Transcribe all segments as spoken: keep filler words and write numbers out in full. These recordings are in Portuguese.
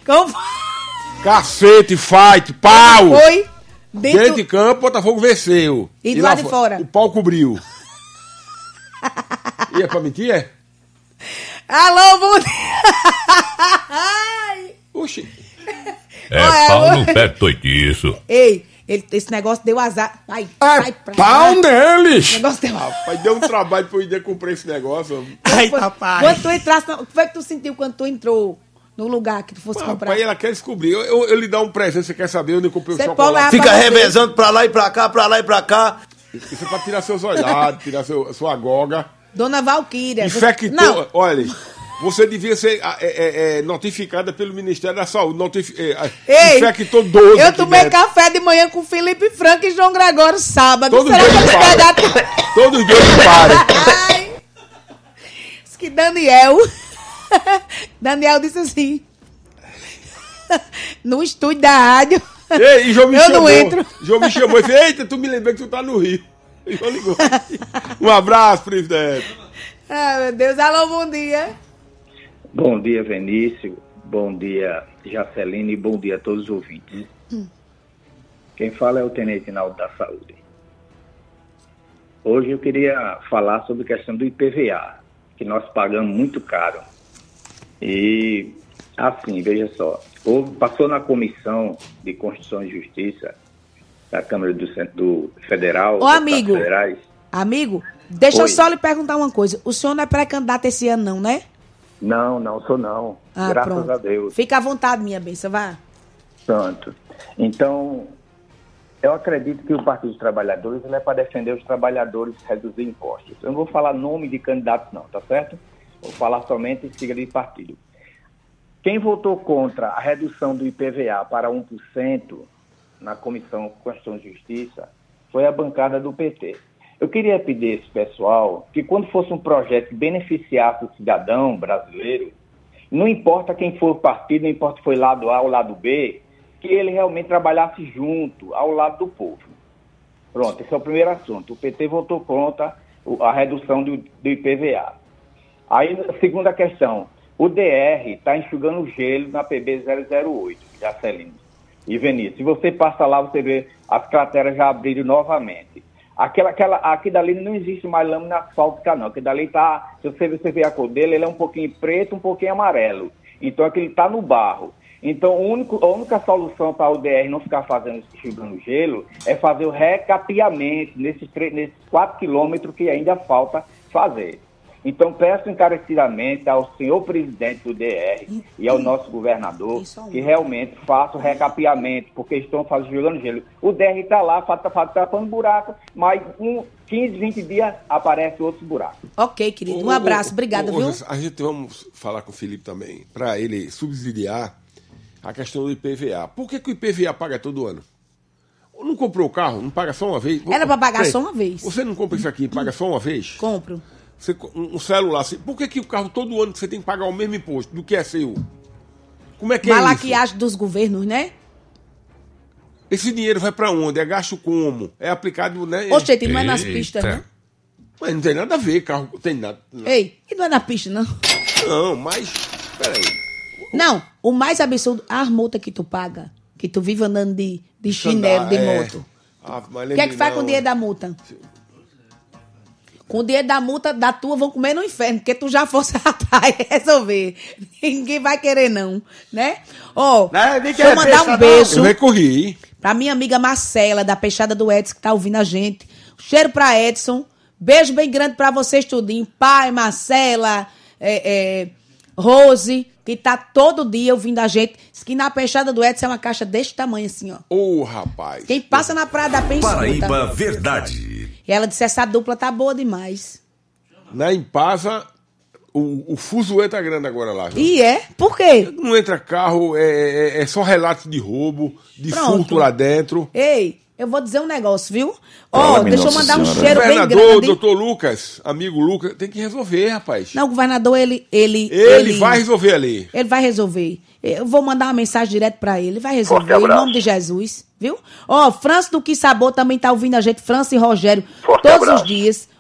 Como Cacete, fight, pau! foi? Dentro, Dentro de campo, o Botafogo venceu. E do lado de fora? O pau cobriu. E é pra mentir, é? Alô, bom dia! Ai. Oxi. É Olha, pau eu- no pé doidiço. Ei, ele, esse negócio deu azar. Vai, É vai pra pau lá. neles! O negócio deu Rapaz, deu um trabalho pra eu ir comprar esse negócio. Ai, Foi- papai. Quando tu entrasse, o que foi que tu sentiu quando tu entrou no lugar que tu fosse comprar? Rapaz, ela quer descobrir. Eu, eu, eu lhe dar um presente, você quer saber? Eu nem comprei o Você chocolate. pode- Fica pra você. revezando pra lá e pra cá, pra lá e pra cá. Isso é pra tirar seus olhados, tirar seu, sua goga. Dona Valquíria. Infectou. Não, Olha, você devia ser é, é, é, notificada pelo Ministério da Saúde. Notifi, é, ei, infectou doze. eu aqui tomei dentro. café de manhã com Felipe Franco e João Gregório sábado. Todos Será dois que eles param. pegaram? Todos os dois parem. Ai, diz que Daniel... Daniel disse assim... No estúdio da rádio... Ei, e João me Eu chamou. não entro. João me chamou e disse: eita, tu me lembrou que tu tá no Rio. E João ligou. Um abraço, presidente. Ai, meu Deus. Alô, bom dia. Bom dia, Vinícius. Bom dia, Jaceline. E bom dia a todos os ouvintes. Quem fala é o Tenente Naldo da Saúde. Hoje eu queria falar sobre a questão do I P V A, que nós pagamos muito caro. E, assim, veja só, houve, passou na Comissão de Constituição e Justiça da Câmara do, Cent- do Federal, Ô, dos amigo. Estados Federais. Amigo, deixa eu Oi. só lhe perguntar uma coisa. O senhor não é pré-candidato esse ano, não, né? Não, não sou não. Ah, Graças pronto. a Deus. Fica à vontade, minha benção, vá. Santo. Então, eu acredito que o Partido dos Trabalhadores ele é para defender os trabalhadores e reduzir impostos. Eu não vou falar nome de candidatos não, tá certo? Vou falar somente sigla de partido. Quem votou contra a redução do I P V A para um por cento na Comissão Constituição e Justiça foi a bancada do P T. Eu queria pedir a esse pessoal que quando fosse um projeto que beneficiasse o cidadão brasileiro, não importa quem for o partido, não importa se foi lado A ou lado B, que ele realmente trabalhasse junto, ao lado do povo. Pronto, esse é o primeiro assunto. O P T votou contra o- a redução do, do I P V A. Aí, a segunda questão, o D R está enxugando gelo na P B zero zero oito, Jacelino e Vinícius. Se você passa lá, você vê as crateras já abriram novamente. Aquela, aquela, aqui dali não existe mais lâmina asfáltica, não. Aqui dali tá, se você, você ver a cor dele, ele é um pouquinho preto, um pouquinho amarelo. Então aquele está no barro. Então o único, a única solução para o D R não ficar fazendo enxugando gelo é fazer o recapeamento nesses, três, nesses quatro quilômetros que ainda falta fazer. Então peço encarecidamente ao senhor presidente do D R e ao nosso governador Isso aí. que realmente faça o recapeamento, porque estão fazendo jogando gelo. O D R está lá, está tapando buraco, mas um, quinze, vinte dias aparece outro buraco. Ok, querido. Um Ô, abraço. ô, Obrigada, ô, viu? Zé, a gente vamos falar com o Felipe também, para ele subsidiar a questão do I P V A. Por que, que o I P V A paga todo ano? Não comprou o carro? Não paga só uma vez? Era pra pagar Peraí, só uma vez. Você não compra isso aqui, paga só uma vez? Compro. Você, um um celular, assim, por que, que o carro todo ano você tem que pagar o mesmo imposto do que é seu? Como é que é isso? Malaquiagem dos governos, né? Esse dinheiro vai para onde? É gasto como? É aplicado, né? Oxente, não é nas Eita. pistas, não? Mas não tem nada a ver, carro tem nada. Não, Ei, e não é na pista, não? não mas peraí. Não, o mais absurdo, as multas que tu paga, que tu vive andando de, de chinelo, de É. moto. Ah, mas O que é que lembre faz não. com o dinheiro da multa? Com o dinheiro da multa da tua vão comer no inferno, porque tu já fosse atrás resolver. Ninguém vai querer, não, né? Ó, Não, nem deixa eu quer mandar besta, um não. beijo Eu recorri. pra minha amiga Marcela, da Peixada do Edson, que tá ouvindo a gente. Cheiro pra Edson. Beijo bem grande pra vocês tudinho. Pai, Marcela, é, é, Rose, que tá todo dia ouvindo a gente. Diz que na Peixada do Edson é uma caixa deste tamanho assim, ó. Ô, rapaz. Quem passa na Praia da Penha escuta. Paraíba Verdade. E ela disse, essa dupla tá boa demais. Na Impasa, o, o fuzuê tá grande agora lá. viu? E é? Por quê? Não entra carro, é, é, é só relatos de roubo, de Pronto. furto lá dentro. Ei, eu vou dizer um negócio, viu? Ó, Fala, minha deixa eu Nossa mandar um Senhora. cheiro bem Governador, grande. doutor Lucas, amigo Lucas, tem que resolver, rapaz. Não, o governador, ele... Ele, Ele vai resolver ali. Ele vai resolver. Eu vou mandar uma mensagem direto pra ele. Ele vai resolver, Forte em abraço. nome de Jesus, viu? Ó, França do Que Sabor também tá ouvindo a gente. França e Rogério, Forte todos abraço. os dias.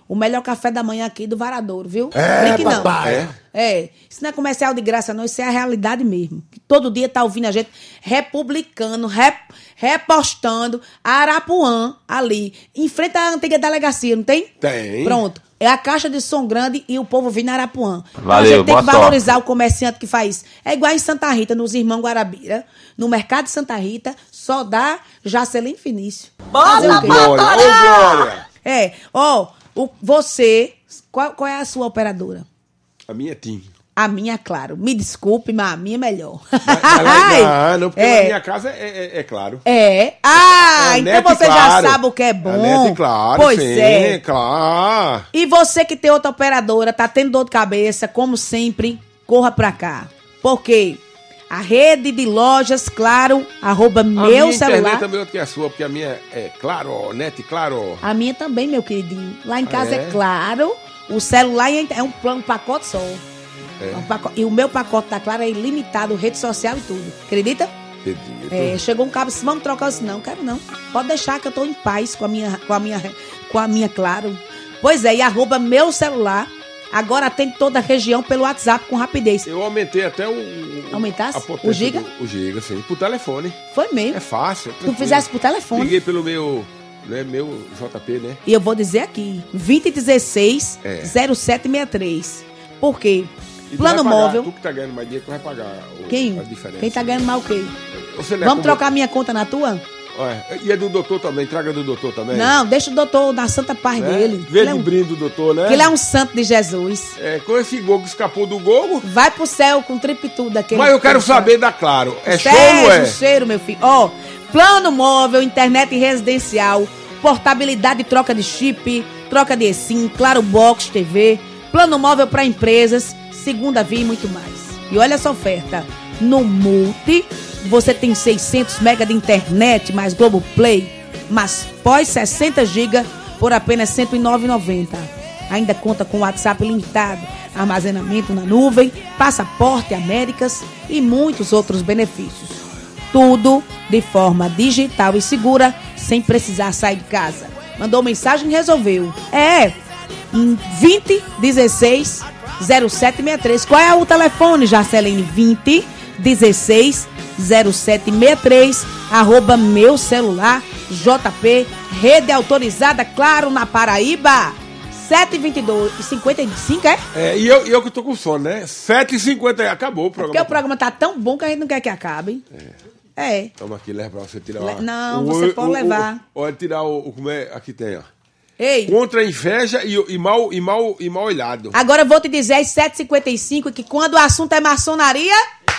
O melhor café da manhã aqui do Varadouro, viu? É, Brinque não. papai. É. É, isso não é comercial de graça, não. Isso é a realidade mesmo. Todo dia tá ouvindo a gente republicando, rep, repostando Arapuã ali, em frente à antiga delegacia, não tem? Tem. Pronto. É a caixa de som grande e o povo vindo Arapuã. Então, Valeu, a gente tem boa que valorizar o comerciante que faz isso. É igual em Santa Rita, nos Irmãos Guarabira. No mercado de Santa Rita, só dá Jacelino Finício. Fazer o Ô, quê? Glória, ô, Glória. É, ó, o- você, qual, qual é a sua operadora? A minha é Tim. A minha, claro. Me desculpe, mas a minha é melhor. Mas lá- não, não, porque é. na minha casa é, é- é claro. É. Ah, A então Nete, você claro. já sabe o que é bom. A Nete, claro, Pois sim, é. claro. E você que tem outra operadora, tá tendo dor de cabeça, como sempre, corra pra cá. Porque a rede de lojas, claro, arroba A meu minha celular. internet também é outra que a sua, porque a minha é claro, ó, net, claro. Ó. A minha também, meu queridinho. Lá em casa é? é claro. O celular é é um plano, um pacote só. É. É um pacote- e o meu pacote da Claro é ilimitado, rede social e tudo. Acredita? Acredito. É, chegou um cabo e disse, vamos trocar isso. Não, quero não. Pode deixar que eu tô em paz com a minha, com a minha, com a minha Claro. Pois é, e arroba meu celular. Agora atende toda a região pelo WhatsApp com rapidez. Eu aumentei até o... o- Aumentasse? a potência O giga? do- o giga, sim. Por telefone. Foi mesmo. É fácil. é Tu tranquilo. fizesse por telefone. Liguei pelo meu, né, meu J P, né? E eu vou dizer aqui, vinte e dezesseis, É. zero sete sessenta e três. Por quê? E tu Plano vai pagar, móvel. Tu que tá ganhando mais dinheiro, tu vai pagar o, Quem? a diferença. Quem tá ganhando mal o quê? Você não é Vamos como- trocar minha conta na tua? Olha, e é do doutor também, traga do doutor também. Não, deixa o doutor na santa paz né? dele. Vê Ele é de um- brinde do doutor, né? que ele é um santo de Jesus. É, com esse gol que escapou do gol. Vai pro céu com tripitudo daquele. Mas eu quero aquele saber da Claro. É show Sérgio, ou é? cheiro, meu filho. Ó, plano móvel, internet residencial, portabilidade e troca de chip, troca de eSIM, Claro Box T V, plano móvel para empresas, segunda via e muito mais. E olha essa oferta. No Multi, você tem seiscentos mega de internet mais Globoplay, mas pós sessenta gigas por apenas cento e nove reais e noventa centavos. Ainda conta com WhatsApp limitado, armazenamento na nuvem, passaporte Américas e muitos outros benefícios. Tudo de forma digital e segura, sem precisar sair de casa. Mandou mensagem e resolveu. É, em vinte dezesseis zero sete sessenta e três. Qual é o telefone, Jaceline? vinte dezesseis zero sete sessenta e três, arroba meu celular, J P, rede autorizada, Claro, na Paraíba. sete e vinte e dois, cinquenta e cinco, é? É, e eu, e eu que tô com sono, né? sete e cinquenta, acabou o programa. Porque o programa tá tão bom que a gente não quer que acabe. É. É. Toma aqui, leva pra você tirar Le- o- não, o- você o- pode o- levar. o- Olha, tirar o, o. Como é? Aqui tem, ó. Ei, Contra a inveja e, e, mal, e, mal, e mal olhado. agora eu vou te dizer às sete e cinquenta e cinco que quando o assunto é maçonaria...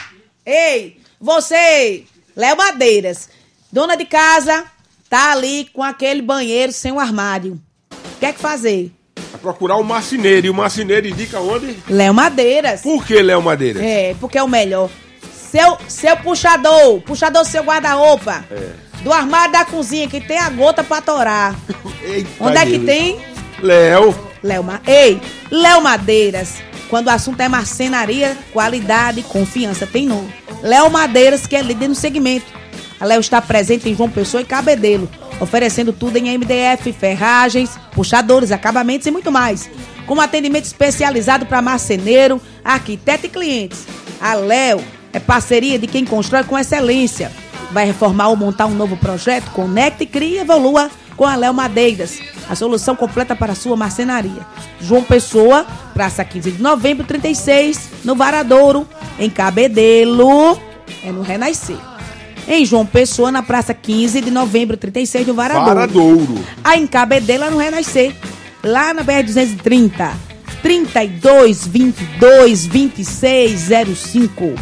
Ei, você, Léo Madeiras, dona de casa, tá ali com aquele banheiro sem um armário. O que é que fazer? Vai procurar o marceneiro. E o marceneiro indica onde? Léo Madeiras. Por que Léo Madeira? É, porque é o melhor. Seu, seu puxador, puxador seu guarda-roupa. É. Do armário da cozinha, que tem a gota pra torar. Eita, Onde é que Deus. tem? Léo. Léo Ma... Ei, Léo Madeiras. Quando o assunto é marcenaria, qualidade, confiança, tem nome. Léo Madeiras, que é líder no segmento. A Léo está presente em João Pessoa e Cabedelo, oferecendo tudo em M D F, ferragens, puxadores, acabamentos e muito mais. Com atendimento especializado para marceneiro, arquiteto e clientes. A Léo é parceria de quem constrói com excelência. Vai reformar ou montar um novo projeto? Conecte, crie e evolua com a Léo Madeiras. A solução completa para a sua marcenaria. João Pessoa, Praça quinze de novembro, trinta e seis, no Varadouro, em Cabedelo, é no Renascer. Em João Pessoa, na Praça quinze de novembro, trinta e seis, no Varadouro. Varadouro. Aí em Cabedelo, é no Renascer. Lá na B R duzentos e trinta, trinta e dois, vinte e dois, vinte e seis, zero cinco.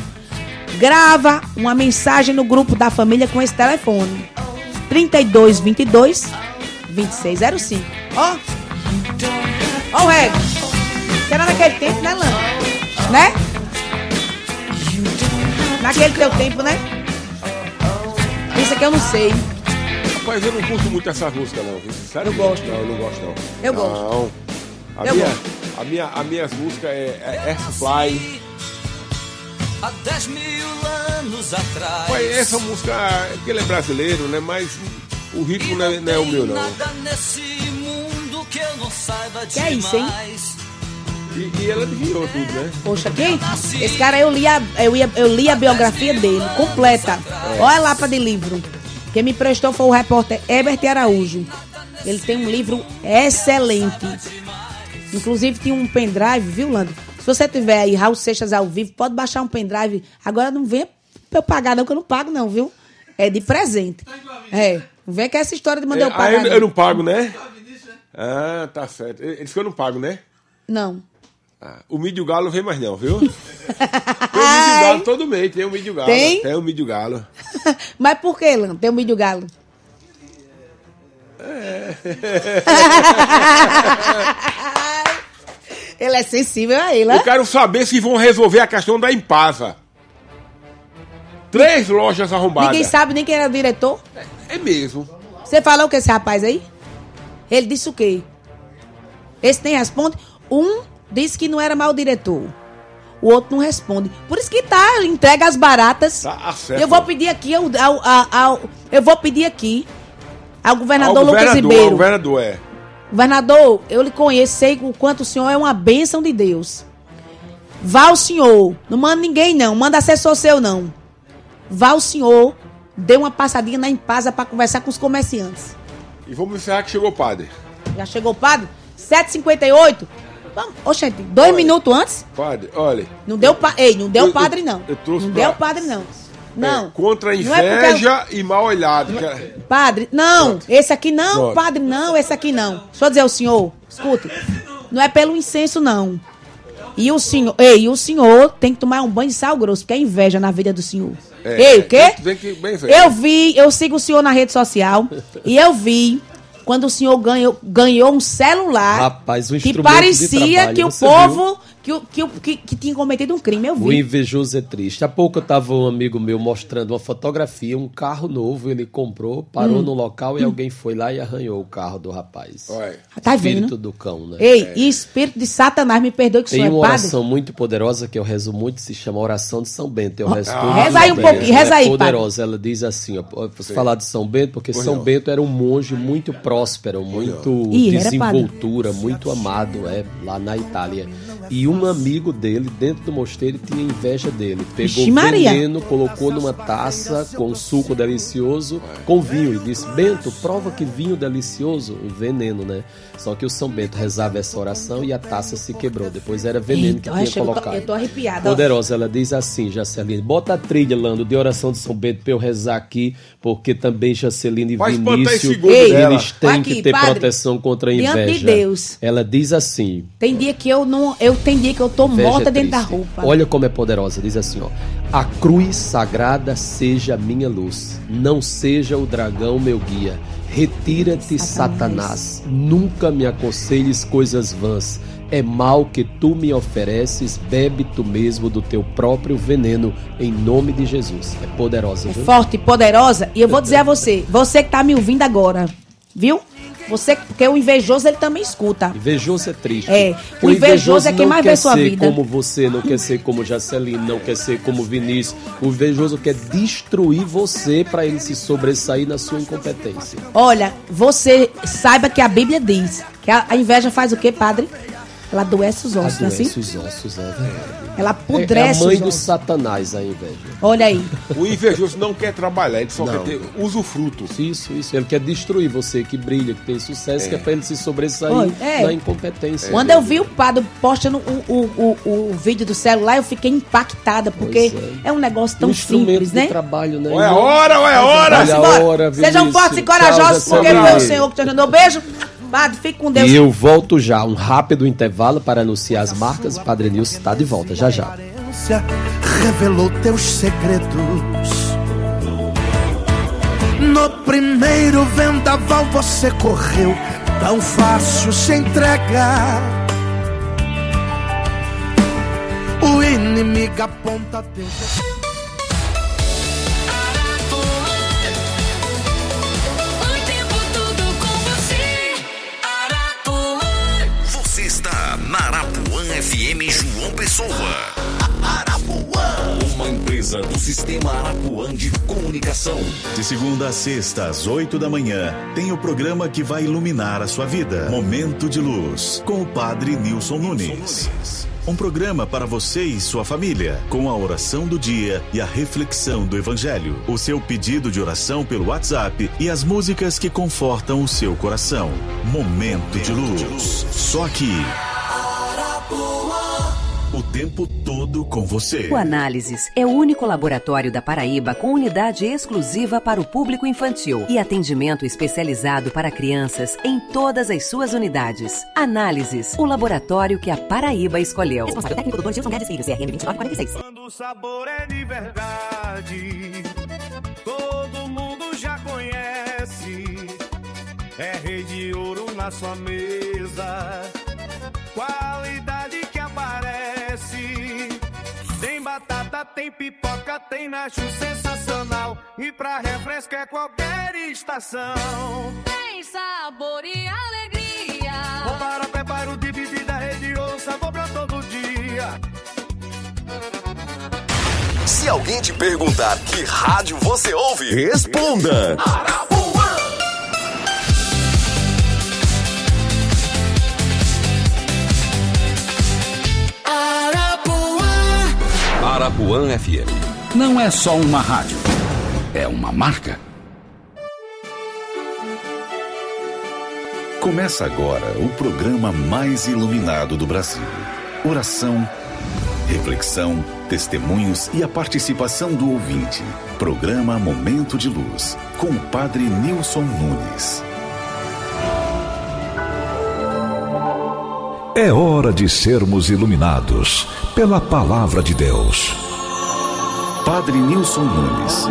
Grava uma mensagem no grupo da família com esse telefone. trinta e dois, vinte e dois, vinte e seis, zero cinco. Ó. Ó o rego. Será naquele tempo, né, Lana? Né? Naquele teu tempo, né? Isso aqui eu não sei. Rapaz, eu não curto muito essa música, não. viu? Sério? Eu gosto. Não, eu não gosto, não. Eu gosto. Não. A Eu minha, gosto. A minha, a minhas músicas é, é Airfly. Há dez mil anos atrás. Pai, essa música, é porque ele é brasileiro, né? Mas o ritmo não é, não é o meu, não. Nada nesse mundo que eu não saiba Que é isso, hein? demais. E, e ela adivinhou tudo, né? Poxa, quem? Esse cara, eu li a, eu ia, eu li a biografia dele, completa. Olha a lapa de livro. Quem me prestou foi o repórter Herbert Araújo. Ele tem um livro excelente. Inclusive tinha um pendrive, viu, Lando? Se você tiver aí Raul Seixas ao vivo, pode baixar um pendrive. Agora não vem pra eu pagar não, que eu não pago não, viu? É de presente. É, não vem com essa história de mandar eu É, pagar. aí eu, eu não pago, né? Ah, tá certo. Ele disse que eu não pago, né? Não. Ah, o mídio galo não vem mais não, viu? Tem o mídio galo todo mês, tem o mídio galo. Tem? Tem o mídio galo. Mas por que, Lando? Tem o mídio galo. É. Ele é sensível a ele, Eu né? quero saber se vão resolver a questão da Impasa. Três lojas arrombadas. Ninguém sabe nem quem era o diretor. É mesmo. Você falou com esse rapaz aí? Ele disse o quê? Esse nem responde. Um disse que não era mau diretor. O outro não responde. Por isso que tá, entrega as baratas. Tá, acerta. Eu vou pedir aqui ao, ao, ao, ao- eu vou pedir aqui ao governador, Ao Lucas governador, Ribeiro. ao governador, é. Governador, eu lhe conheço, sei o quanto o senhor é uma bênção de Deus. Vá o senhor, não manda ninguém não, manda assessor seu não. Vá o senhor, dê uma passadinha na Impasa para conversar com os comerciantes. E vamos encerrar que chegou o padre. Já chegou o padre? sete e cinquenta e oito? Vamos, oxente, dois Olha. minutos antes? Padre, olha. Não deu pa... Ei, não deu Eu- padre eu- não. eu trouxe não pra- deu padre não. Não. É, contra a Não é porque inveja e mal olhado. que é- Padre, não, Pronto. esse aqui não, Pronto. padre, não, esse aqui não. Deixa eu dizer ao senhor, escute, não é pelo incenso, não. E o senhor, ei, o senhor tem que tomar um banho de sal grosso, porque é inveja na vida do senhor. É, ei, o quê? tem que- tem que bem ver. Eu vi, eu sigo o senhor na rede social, e eu vi quando o senhor ganhou, ganhou um celular Rapaz, um que instrumento de parecia trabalho, que o você povo, que, o- que, o- que, que tinha cometido um crime, eu O vi. invejoso é triste. Há pouco eu tava um amigo meu mostrando uma fotografia, um carro novo, ele comprou, parou Hum. no local e alguém foi lá e arranhou o carro do rapaz. Olha. Tá Espírito vendo? do cão, né? Ei, e espírito de Satanás, me perdoe que o Tem senhor uma é padre. oração muito poderosa que eu rezo muito, se chama Oração de São Bento. Eu rezo Ah, todo reza aí um dia. pouquinho, reza aí, É padre. poderosa, ela diz assim, ó, eu posso falar de São Bento, porque Pois São não. Bento era um monge muito próspero, muito Ih, ele era desenvoltura, muito amado, é, lá na Itália. E um amigo dele, dentro do mosteiro, tinha inveja dele. Pegou Vixe, Maria. veneno, colocou numa taça com suco delicioso, com vinho. E disse, Bento, prova que vinho delicioso, um veneno, né? Só que o São Bento rezava essa oração e a taça se quebrou. Depois era veneno Eita, que eu tinha chego- colocado. eu tô arrepiada, ó. Poderosa, ela diz assim, Jaceline, bota a trilha, Lando, de oração de São Bento pra eu rezar aqui, porque também Jaceline e Vai espantar Vinícius, esse gordo eles dela. têm Aqui, que ter padre, proteção contra a inveja. diante de Deus. Ela diz assim, Tem dia que eu não. Eu tem dia que eu tô inveja morta é dentro da triste. roupa. Olha como é poderosa, diz assim, ó. A cruz sagrada seja minha luz, não seja o dragão meu guia. Retira-te, Satanás. Nunca me aconselhes coisas vãs. É mal que tu me ofereces, bebe tu mesmo do teu próprio veneno, em nome de Jesus. É poderosa, É viu? forte, poderosa. E eu vou dizer a você, você que tá me ouvindo agora, viu? Você, porque o invejoso ele também escuta. Invejoso é triste. É, Porque o invejoso é quem não mais quer vê sua ser vida. como você, não quer ser como Jaceline, não quer ser como Vinícius. O invejoso quer destruir você para ele se sobressair na sua incompetência. Olha, você saiba que a Bíblia diz que a, a inveja faz o quê, padre? Ela adoece os ossos, não é Adoece assim? os ossos, é verdade. Ela É, é a apodrece mãe os do ossos. Satanás, a inveja. Olha aí. O invejoso não quer trabalhar, ele só Não. quer ter usufruto. Isso, isso. Ele quer destruir você que brilha, que tem sucesso, que é para ele se sobressair Oi, é. na incompetência. Quando eu vi o padre postando o, o, o, o vídeo do celular, eu fiquei impactada, porque Pois é. um negócio um tão instrumento simples, de né? trabalho, né? Olha a hora, olha a hora! Olha a Embora. hora, Sejam Vinícius. fortes e Tchau, corajosos, porque Jaceline. foi o Senhor que te ajudou. Beijo. Padre, fique com Deus. E eu volto já, um rápido intervalo para anunciar as marcas. O Padre Nilson está de volta, já já. Revelou teus segredos. No primeiro vendaval você correu, tão fácil se entregar. O inimigo aponta dedo. O tempo todo com você, Arapuã. Você está na Arapuã F M João Pessoa. Arapuã. Uma empresa empresa do Sistema Arapuã de Comunicação. De segunda a sexta, às oito da manhã, tem o programa que vai iluminar a sua vida. Momento de Luz, com o Padre Nilson Nunes. Um programa para você e sua família, com a oração do dia e a reflexão do Evangelho. O seu pedido de oração pelo WhatsApp e as músicas que confortam o seu coração. Momento de Luz. Só aqui. O tempo todo com você. O Análises é o único laboratório da Paraíba com unidade exclusiva para o público infantil e atendimento especializado para crianças em todas as suas unidades. Análises, o laboratório que a Paraíba escolheu. Responsável técnico doutor Gilson Guedes Filho, C R M vinte e nove quarenta e seis. Quando o sabor é de verdade, todo mundo já conhece. É Rei de Ouro na sua mesa, qualidade que aparece. Tem batata, tem pipoca, tem nacho sensacional. E pra refresco é qualquer estação. Tem sabor e alegria. Vou para preparo de bebida, Rei de Ouro, sabor pra todo dia. Se alguém te perguntar que rádio você ouve, responda. Arapuã. Arapuã F M. Não é só uma rádio, é uma marca. Começa agora o programa mais iluminado do Brasil. Oração, reflexão, testemunhos e a participação do ouvinte. Programa Momento de Luz, com o Padre Nilson Nunes. É hora de sermos iluminados pela Palavra de Deus. Padre Nilson Nunes.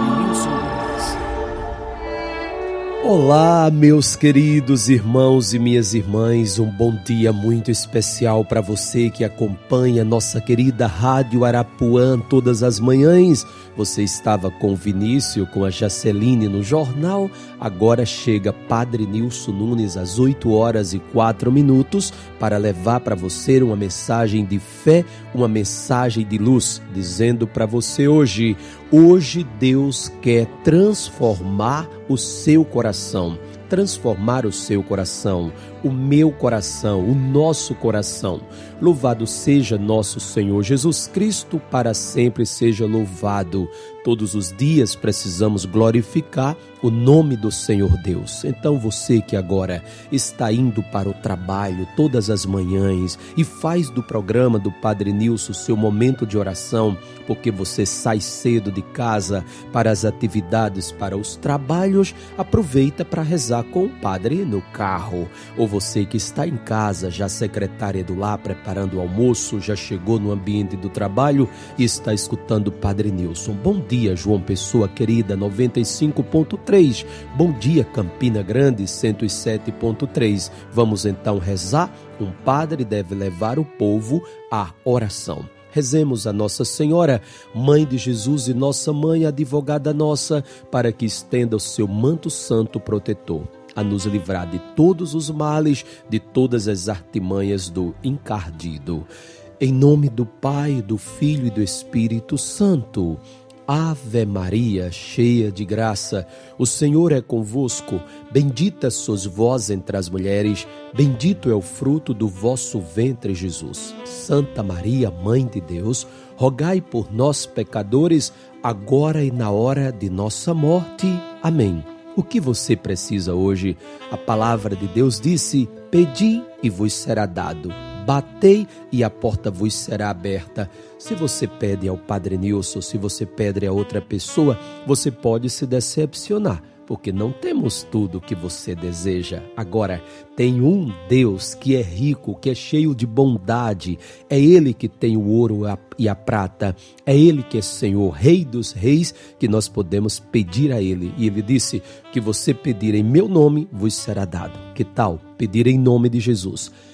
Olá, meus queridos irmãos e minhas irmãs, um bom dia muito especial para você que acompanha nossa querida Rádio Arapuã todas as manhãs. Você estava com o Vinícius, com a Jaceline no jornal, agora chega Padre Nilson Nunes às oito horas e quatro minutos para levar para você uma mensagem de fé, uma mensagem de luz, dizendo para você hoje, hoje Deus quer transformar o seu coração, transformar o seu coração, o meu coração, o nosso coração. Louvado seja nosso Senhor Jesus Cristo, para sempre seja louvado. Todos os dias precisamos glorificar o nome do Senhor Deus. Então você que agora está indo para o trabalho todas as manhãs e faz do programa do Padre Nilson seu momento de oração, porque você sai cedo de casa para as atividades, para os trabalhos, aproveita para rezar com o Padre no carro. Ou você que está em casa, já secretária do lar, preparando o almoço, já chegou no ambiente do trabalho e está escutando o Padre Nilson. Bom dia, João Pessoa querida, noventa e cinco ponto três. Bom dia, Campina Grande, cento e sete ponto três. Vamos então rezar? Um padre deve levar o povo à oração. Rezemos a Nossa Senhora, Mãe de Jesus e Nossa Mãe, advogada nossa, para que estenda o seu manto santo protetor, a nos livrar de todos os males, de todas as artimanhas do encardido. Em nome do Pai, do Filho e do Espírito Santo. Ave Maria, cheia de graça, o Senhor é convosco. Bendita sois vós entre as mulheres, bendito é o fruto do vosso ventre, Jesus. Santa Maria, Mãe de Deus, rogai por nós, pecadores, agora e na hora de nossa morte. Amém. O que você precisa hoje? A palavra de Deus disse, pedi e vos será dado. Batei e a porta vos será aberta. Se você pede ao Padre Nilson, se você pede a outra pessoa, você pode se decepcionar, porque não temos tudo o que você deseja. Agora, tem um Deus que é rico, que é cheio de bondade. É Ele que tem o ouro e a prata. É Ele que é Senhor, Rei dos reis, que nós podemos pedir a Ele. E Ele disse que você pedir em meu nome, vos será dado. Que tal? Pedir em nome de Jesus.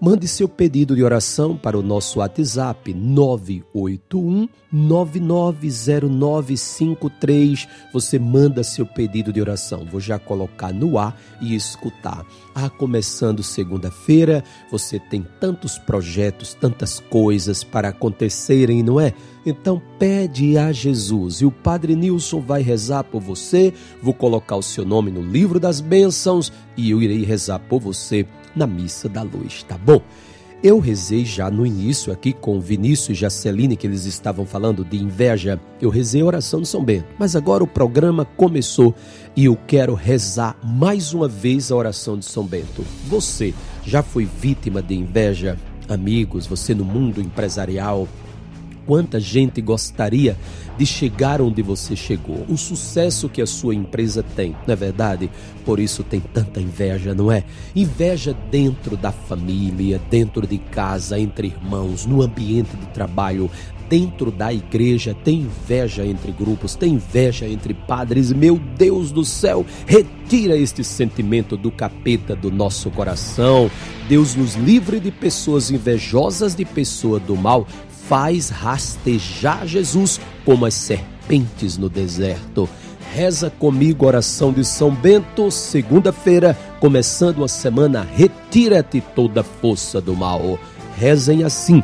Mande seu pedido de oração para o nosso WhatsApp nove oito um, nove nove zero nove cinco três. Você manda seu pedido de oração. Vou já colocar no ar e escutar. Ah, começando segunda-feira, você tem tantos projetos, tantas coisas para acontecerem, não é? Então pede a Jesus e o Padre Nilson vai rezar por você. Vou colocar o seu nome no livro das bênçãos e eu irei rezar por você na Missa da Luz, tá bom? Eu rezei já no início aqui com Vinícius e Jaceline, que eles estavam falando de inveja. Eu rezei a oração de São Bento, mas agora o programa começou e eu quero rezar mais uma vez a oração de São Bento. Você já foi vítima de inveja? Amigos, você no mundo empresarial, quanta gente gostaria de chegar onde você chegou, o sucesso que a sua empresa tem, não é verdade? Por isso tem tanta inveja, não é? Inveja dentro da família, dentro de casa, entre irmãos, no ambiente de trabalho, dentro da igreja, tem inveja entre grupos, tem inveja entre padres. Meu Deus do céu, retira este sentimento do capeta do nosso coração. Deus nos livre de pessoas invejosas, de pessoa do mal. Faz rastejar Jesus como as serpentes no deserto. Reza comigo a oração de São Bento, segunda-feira, começando a semana, retira-te toda a força do mal. Rezem assim: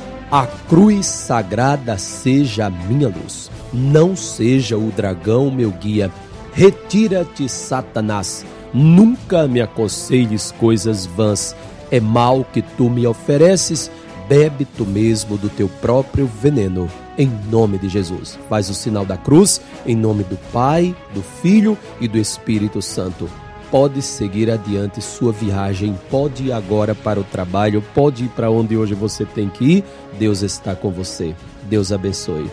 a cruz sagrada seja a minha luz, não seja o dragão meu guia. Retira-te, Satanás, nunca me aconselhes coisas vãs. É mal que tu me ofereces, bebe tu mesmo do teu próprio veneno, em nome de Jesus. Faz o sinal da cruz, em nome do Pai, do Filho e do Espírito Santo. Pode seguir adiante sua viagem, pode ir agora para o trabalho, pode ir para onde hoje você tem que ir. Deus está com você. Deus abençoe.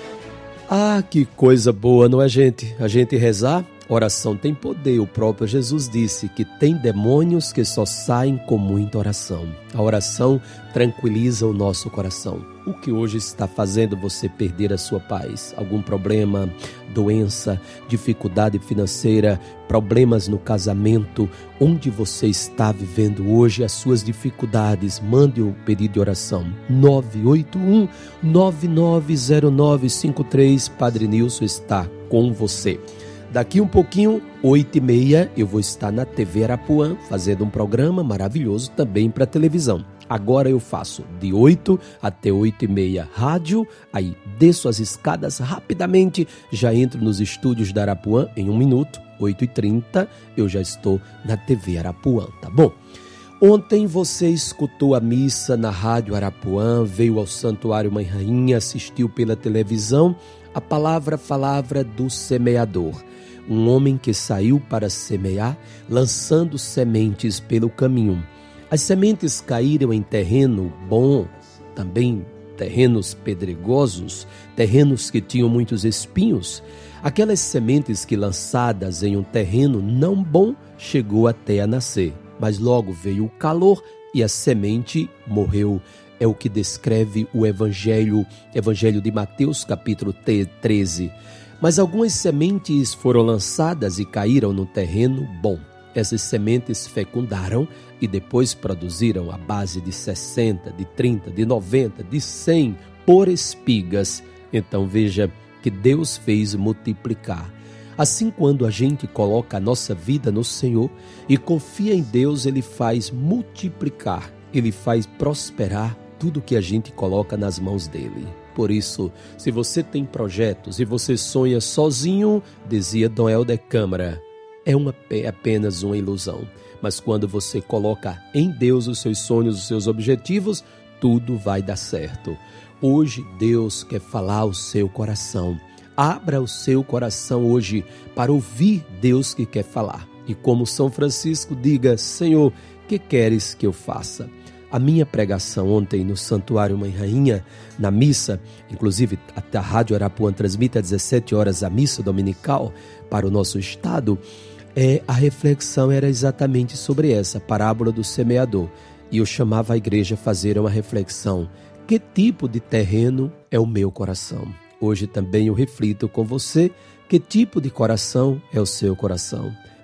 Ah, que coisa boa, não é, gente? A gente rezar. Oração tem poder. O próprio Jesus disse que tem demônios que só saem com muita oração. A oração tranquiliza o nosso coração. O que hoje está fazendo você perder a sua paz? Algum problema, doença, dificuldade financeira, problemas no casamento? Onde você está vivendo hoje as suas dificuldades? Mande o pedido de oração. nove oito um, nove nove zero nove cinco três. Padre Nilson está com você. Daqui um pouquinho, oito e meia, eu vou estar na T V Arapuã, fazendo um programa maravilhoso também para televisão. Agora eu faço de oito até oito e meia rádio, aí desço as escadas rapidamente, já entro nos estúdios da Arapuã em um minuto, oito e trinta, eu já estou na T V Arapuã, tá bom? Ontem você escutou a missa na Rádio Arapuã, veio ao Santuário Mãe Rainha, assistiu pela televisão. A palavra falava do semeador. Um homem que saiu para semear, lançando sementes pelo caminho. As sementes caíram em terreno bom, também terrenos pedregosos, terrenos que tinham muitos espinhos. Aquelas sementes que lançadas em um terreno não bom, chegou até a nascer. Mas logo veio o calor e a semente morreu. É o que descreve o Evangelho, Evangelho de Mateus, capítulo treze. Mas algumas sementes foram lançadas e caíram no terreno bom. Essas sementes fecundaram e depois produziram a base de sessenta, de trinta, de noventa, de cem por espigas. Então veja que Deus fez multiplicar. Assim, quando a gente coloca a nossa vida no Senhor e confia em Deus, Ele faz multiplicar, Ele faz prosperar tudo que a gente coloca nas mãos dele. Por isso, se você tem projetos e você sonha sozinho, dizia Dom Helder Câmara, é, uma, é apenas uma ilusão. Mas quando você coloca em Deus os seus sonhos, os seus objetivos, tudo vai dar certo. Hoje Deus quer falar ao seu coração. Abra o seu coração hoje para ouvir Deus que quer falar. E como São Francisco, diga, Senhor, que queres que eu faça? A minha pregação ontem no Santuário Mãe Rainha, na missa, inclusive a Rádio Arapuã transmite às dezessete horas a missa dominical para o nosso estado, é, a reflexão era exatamente sobre essa parábola do semeador. E eu chamava a igreja a fazer uma reflexão. Que tipo de terreno é o meu coração? Hoje também eu reflito com você, que tipo de coração é o seu coração?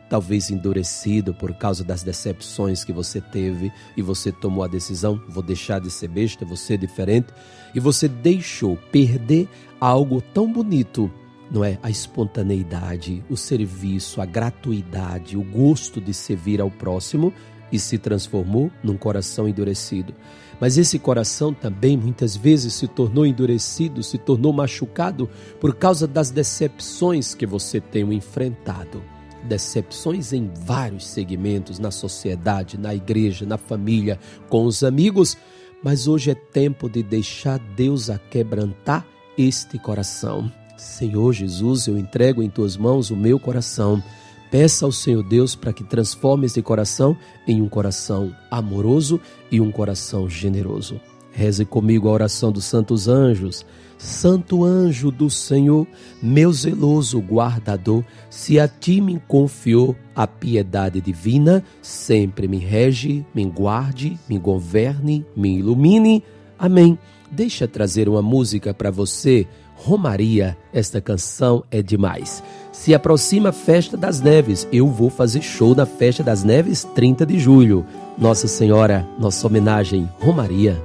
talvez endurecido por causa das decepções que você teve e você tomou a decisão, vou deixar de ser besta, vou ser diferente, e você deixou perder algo tão bonito, não é? A espontaneidade, o serviço, a gratuidade, o gosto de servir ao próximo, e se transformou num coração endurecido. Mas esse coração também muitas vezes se tornou endurecido, se tornou machucado por causa das decepções que você tem enfrentado. Decepções em vários segmentos, na sociedade, na igreja, na família, com os amigos. Mas hoje é tempo de deixar Deus aquebrantar este coração. Senhor Jesus, eu entrego em tuas mãos o meu coração. Peça ao Senhor Deus para que transforme esse coração em um coração amoroso e um coração generoso. Reze comigo a oração dos santos anjos. Santo anjo do Senhor, meu zeloso guardador, se a ti me confiou a piedade divina, sempre me rege, me guarde, me governe, me ilumine. Amém. Deixa trazer uma música para você. Romaria, esta canção é demais. Se aproxima a Festa das Neves. Eu vou fazer show na Festa das Neves, trinta de julho. Nossa Senhora, nossa homenagem, Romaria.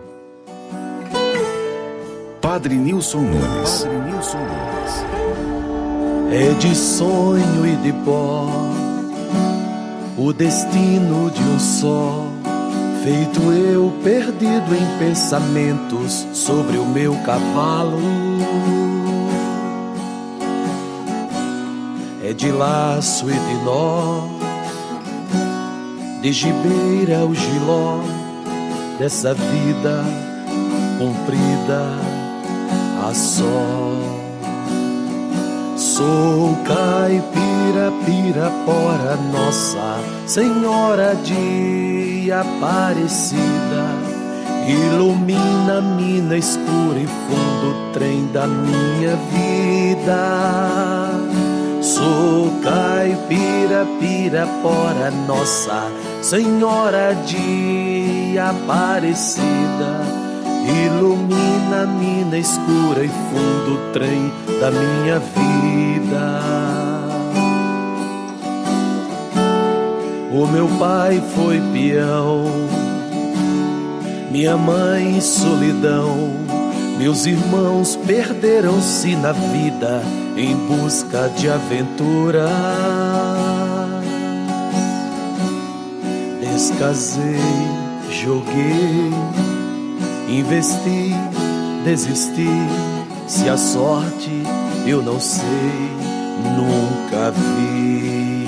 Padre Nilson Nunes. Padre Nilson Nunes. É de sonho e de pó o destino de um só, feito eu perdido em pensamentos sobre o meu cavalo. É de laço e de nó, de gibeira o giló, dessa vida comprida a só. Sou caipira, pirapora, Nossa Senhora de Aparecida, ilumina mina escura e fundo o trem da minha vida. Sou caipira, pirapora, Nossa Senhora de Aparecida, ilumina a mina escura e fundo o trem da minha vida. O meu pai foi peão, minha mãe solidão, meus irmãos perderam-se na vida em busca de aventura. Descasei, joguei, investi, desisti, se a sorte eu não sei, nunca vi.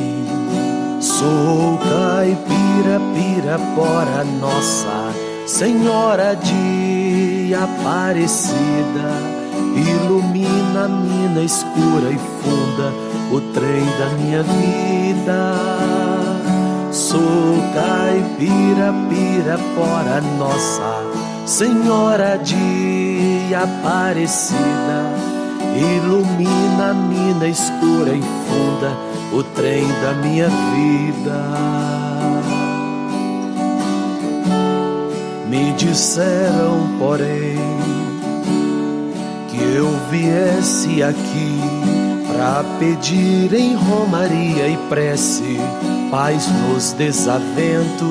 Sou caipira, pirapora, Nossa Senhora de Aparecida, ilumina a mina escura e funda o trem da minha vida. Sou caipira, pirapora, Nossa Senhora de Aparecida, ilumina a mina escura e funda o trem da minha vida. Me disseram, porém, que eu viesse aqui pra pedir em romaria e prece paz nos desaventos.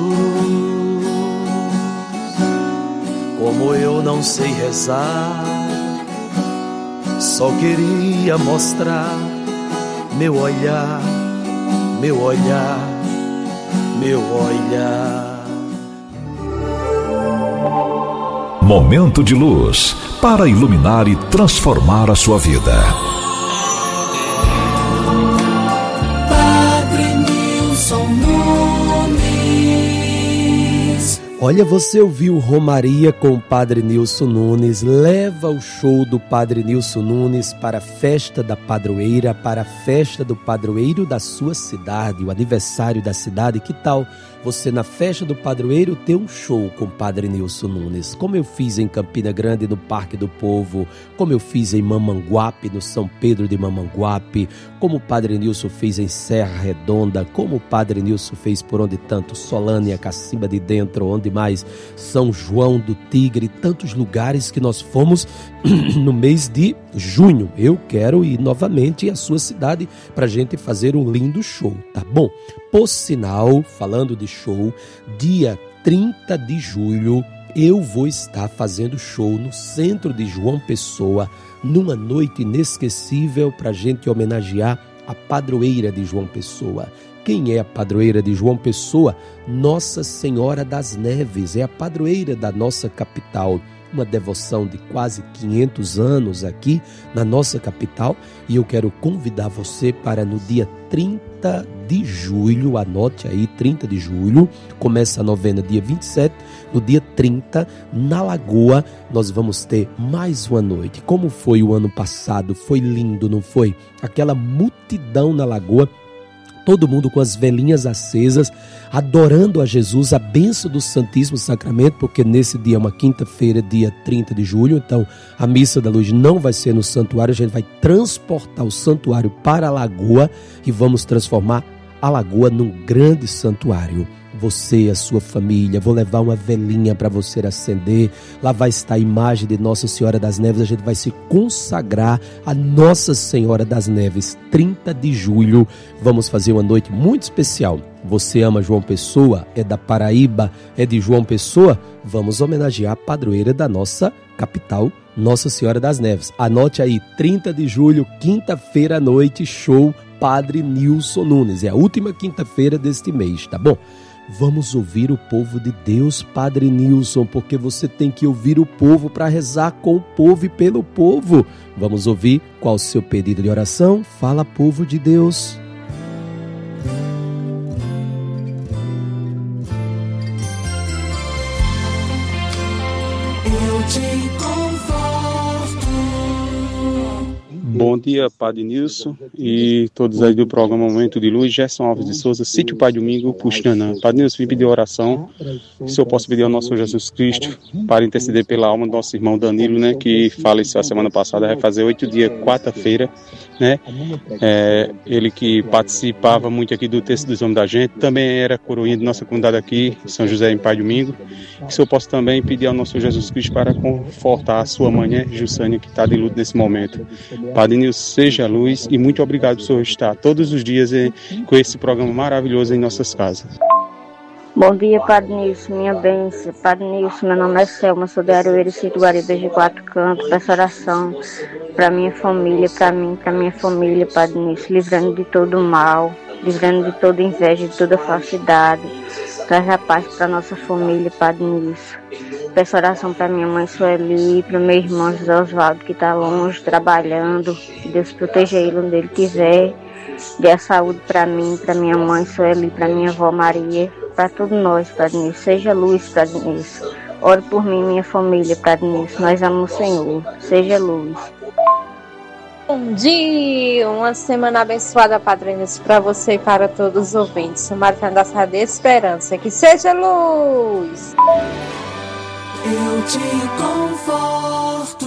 Como eu não sei rezar, só queria mostrar meu olhar, meu olhar, meu olhar. Momento de luz para iluminar e transformar a sua vida. Padre Nilson Nunes. Olha, você ouviu Romaria com o Padre Nilson Nunes. Leva o show do Padre Nilson Nunes para a festa da padroeira, para a festa do padroeiro da sua cidade, o aniversário da cidade. Que tal você na festa do padroeiro ter um show com o Padre Nilson Nunes? Como eu fiz em Campina Grande, no Parque do Povo, como eu fiz em Mamanguape, no São Pedro de Mamanguape, como o Padre Nilson fez em Serra Redonda, como o Padre Nilson fez por onde tanto, Solânia, Cacimba de Dentro, onde mais, São João do Tigre, tantos lugares que nós fomos no mês de junho, eu quero ir novamente à sua cidade para a gente fazer um lindo show, tá bom? Por sinal, falando de show, dia trinta de julho, eu vou estar fazendo show no centro de João Pessoa, numa noite inesquecível para a gente homenagear a padroeira de João Pessoa. Quem é a padroeira de João Pessoa? Nossa Senhora das Neves, é a padroeira da nossa capital. Uma devoção de quase quinhentos anos aqui na nossa capital, e eu quero convidar você para no dia trinta de julho, anote aí, trinta de julho, começa a novena dia vinte e sete, no dia trinta, na Lagoa, nós vamos ter mais uma noite. Como foi o ano passado? Foi lindo, não foi? Aquela multidão na Lagoa, todo mundo com as velinhas acesas, adorando a Jesus, a bênção do Santíssimo Sacramento, porque nesse dia é uma quinta-feira, dia trinta de julho, então a Missa da Luz não vai ser no santuário, a gente vai transportar o santuário para a Lagoa e vamos transformar a Lagoa num grande santuário. Você, a sua família, vou levar uma velinha para você acender, lá vai estar a imagem de Nossa Senhora das Neves, a gente vai se consagrar a Nossa Senhora das Neves, trinta de julho, vamos fazer uma noite muito especial. Você ama João Pessoa, é da Paraíba, é de João Pessoa, vamos homenagear a padroeira da nossa capital, Nossa Senhora das Neves. Anote aí, trinta de julho, quinta-feira à noite, show Padre Nilson Nunes, é a última quinta-feira deste mês, tá bom? Vamos ouvir o povo de Deus, Padre Nilson, porque você tem que ouvir o povo para rezar com o povo e pelo povo. Vamos ouvir qual o seu pedido de oração? Fala, povo de Deus. Eu te conforto. Bom dia, Padre Nilson e todos aí do programa Momento de Luz. Gerson Alves de Souza, Sítio Pai Domingo, Puxanã. Padre Nilson, vim pedir oração, se eu posso pedir ao nosso Jesus Cristo para interceder pela alma do nosso irmão Danilo, né, que faleceu a semana passada, vai fazer oito dias, quarta-feira, né, é, ele que participava muito aqui do Texto dos Homens da Gente, também era coroinha de nossa comunidade aqui, São José em Pai Domingo, se eu posso também pedir ao nosso Jesus Cristo para confortar a sua mãe, né, Jussânia, que está de luto nesse momento. Padre Nilson, seja luz e muito obrigado por senhor estar todos os dias com esse programa maravilhoso em nossas casas. Bom dia, Padre Nilson, minha bênção. Padre Nilson, meu nome é Selma, sou de Aroeira, Sítio Guariba de Quatro Cantos. Peço oração para minha família, para mim, para minha família, Padre Nilson, livrando de todo mal, livrando de toda inveja, de toda falsidade. Traz a paz para nossa família, Padre Nilson. Peço oração para minha mãe Sueli, para meu irmão José Osvaldo, que está longe, trabalhando. Que Deus proteja ele onde ele estiver. Dê a saúde para mim, para minha mãe Sueli, para minha avó Maria, para todos nós, Padre Nilson. Seja luz, Padre Nilson. Ore por mim e minha família, Padre Nilson. Nós amamos o Senhor. Seja luz. Bom dia, uma semana abençoada, Padre Nilson, para você e para todos os ouvintes. Samaritana da Serra de Esperança, que seja luz. Eu te conforto.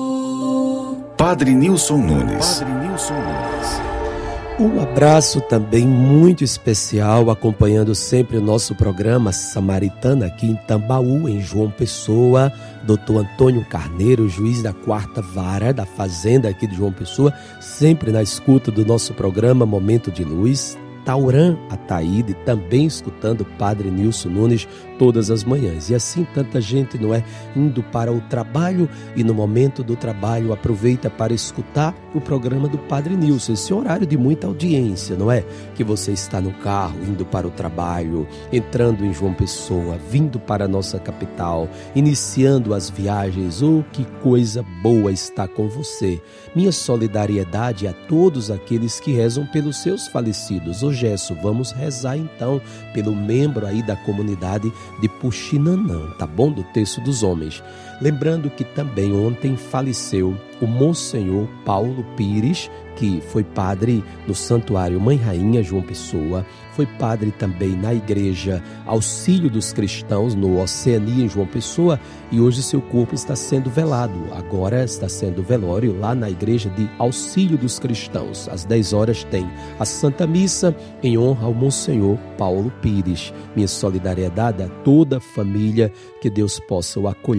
Padre Nilson Nunes. Padre Nilson Nunes. Um abraço também muito especial, acompanhando sempre o nosso programa Samaritana aqui em Tambaú, em João Pessoa, doutor Antônio Carneiro, juiz da quarta vara da Fazenda aqui de João Pessoa, sempre na escuta do nosso programa Momento de Luz. Taurã Ataíde, também escutando o Padre Nilson Nunes todas as manhãs. E assim tanta gente, não é, indo para o trabalho e no momento do trabalho aproveita para escutar o programa do Padre Nilson, esse horário de muita audiência, não é? Que você está no carro, indo para o trabalho, entrando em João Pessoa, vindo para a nossa capital, iniciando as viagens. Oh, que coisa boa está com você. Minha solidariedade a todos aqueles que rezam pelos seus falecidos. Ô Gesso, vamos rezar então pelo membro aí da comunidade de Puxinanã, tá bom? Do Terço dos Homens. Lembrando que também ontem faleceu o Monsenhor Paulo Pires, que foi padre no Santuário Mãe Rainha João Pessoa, foi padre também na Igreja Auxílio dos Cristãos, no Oceania em João Pessoa, e hoje seu corpo está sendo velado. Agora está sendo velório lá na Igreja de Auxílio dos Cristãos. Às dez horas tem a Santa Missa em honra ao Monsenhor Paulo Pires. Minha solidariedade a toda a família, que Deus possa o acolher na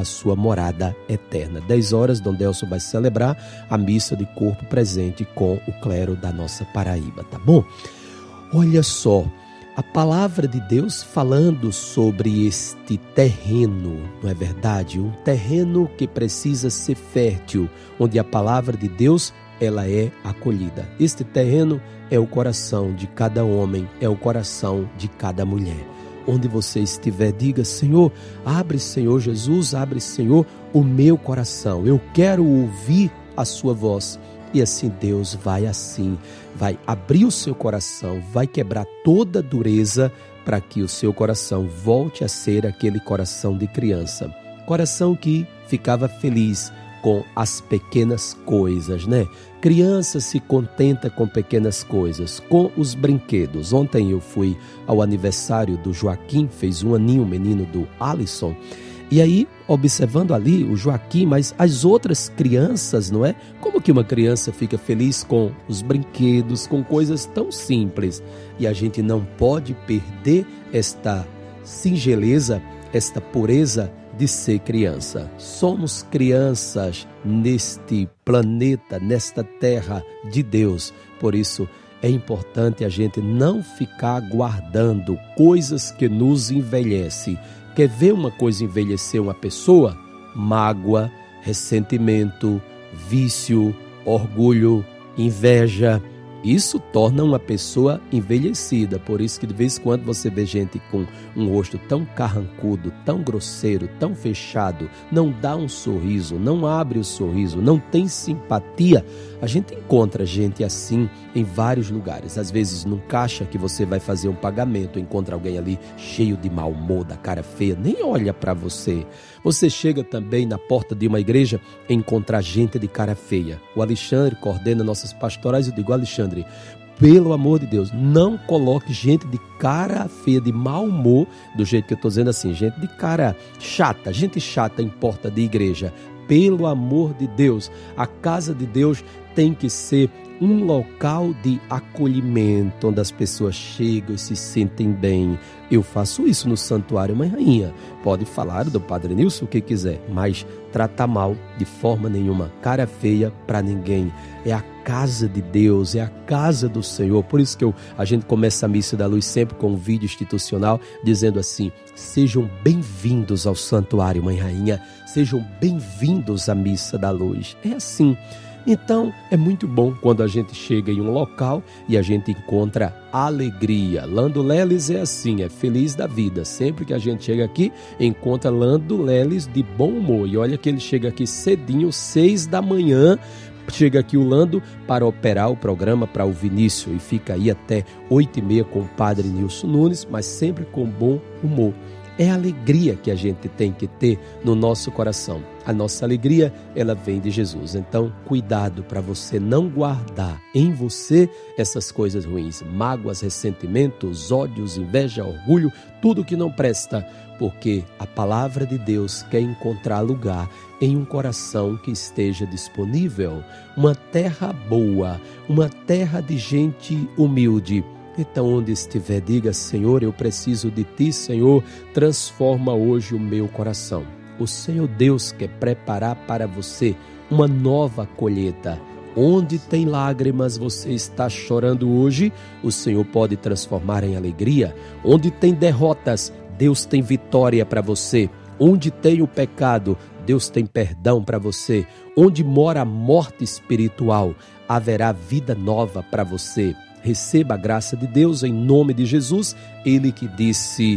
a sua morada eterna. dez horas, Dom Delson vai celebrar a missa de corpo presente com o clero da nossa Paraíba, tá bom? Olha só, a palavra de Deus falando sobre este terreno, não é verdade? Um terreno que precisa ser fértil, onde a palavra de Deus ela é acolhida. Este terreno é o coração de cada homem, é o coração de cada mulher. Onde você estiver, diga: Senhor, abre, Senhor Jesus, abre, Senhor, o meu coração. Eu quero ouvir a sua voz. E assim Deus vai assim, vai abrir o seu coração, vai quebrar toda dureza para que o seu coração volte a ser aquele coração de criança. Coração que ficava feliz com as pequenas coisas, né? Criança se contenta com pequenas coisas, com os brinquedos. Ontem eu fui ao aniversário do Joaquim, fez um aninho, o menino do Alisson. E aí, observando ali o Joaquim, mas as outras crianças, não é? Como que uma criança fica feliz com os brinquedos, com coisas tão simples? E a gente não pode perder esta singeleza, esta pureza de ser criança. Somos crianças neste planeta, nesta terra de Deus. Por isso, é importante a gente não ficar guardando coisas que nos envelhecem. Quer ver uma coisa envelhecer uma pessoa? Mágoa, ressentimento, vício, orgulho, inveja. Isso torna uma pessoa envelhecida. Por isso que de vez em quando você vê gente com um rosto tão carrancudo, tão grosseiro, tão fechado, não dá um sorriso, não abre o sorriso, não tem simpatia. A gente encontra gente assim em vários lugares. Às vezes num caixa que você vai fazer um pagamento, encontra alguém ali cheio de mau humor, da cara feia, nem olha para você. Você chega também na porta de uma igreja e encontra gente de cara feia. O Alexandre coordena nossas pastorais. Eu digo: Alexandre, pelo amor de Deus, não coloque gente de cara feia, de mau humor, do jeito que eu estou dizendo assim, gente de cara chata, gente chata em porta de igreja. Pelo amor de Deus, a casa de Deus tem que ser um local de acolhimento, onde as pessoas chegam e se sentem bem. Eu faço isso no Santuário Mãe Rainha. Pode falar do Padre Nilson o que quiser, mas trata mal de forma nenhuma, cara feia para ninguém. É a casa de Deus, é a casa do Senhor. Por isso que eu, a gente começa a Missa da Luz sempre com um vídeo institucional dizendo assim: sejam bem-vindos ao Santuário Mãe Rainha, sejam bem-vindos à Missa da Luz. É assim. Então, é muito bom quando a gente chega em um local e a gente encontra alegria. Lando Leles é assim, é feliz da vida. Sempre que a gente chega aqui, encontra Lando Leles de bom humor. E olha que ele chega aqui cedinho, seis da manhã, chega aqui o Lando para operar o programa para o Vinícius e fica aí até oito e meia com o Padre Nilson Nunes, mas sempre com bom humor. É a alegria que a gente tem que ter no nosso coração. A nossa alegria, ela vem de Jesus. Então, cuidado para você não guardar em você essas coisas ruins. Mágoas, ressentimentos, ódios, inveja, orgulho, tudo que não presta. Porque a palavra de Deus quer encontrar lugar em um coração que esteja disponível. Uma terra boa, uma terra de gente humilde. Então, onde estiver, diga: Senhor, eu preciso de Ti, Senhor, transforma hoje o meu coração. O Senhor Deus quer preparar para você uma nova colheita. Onde tem lágrimas, você está chorando hoje, o Senhor pode transformar em alegria. Onde tem derrotas, Deus tem vitória para você. Onde tem o pecado, Deus tem perdão para você. Onde mora a morte espiritual, haverá vida nova para você. Receba a graça de Deus em nome de Jesus. Ele que disse: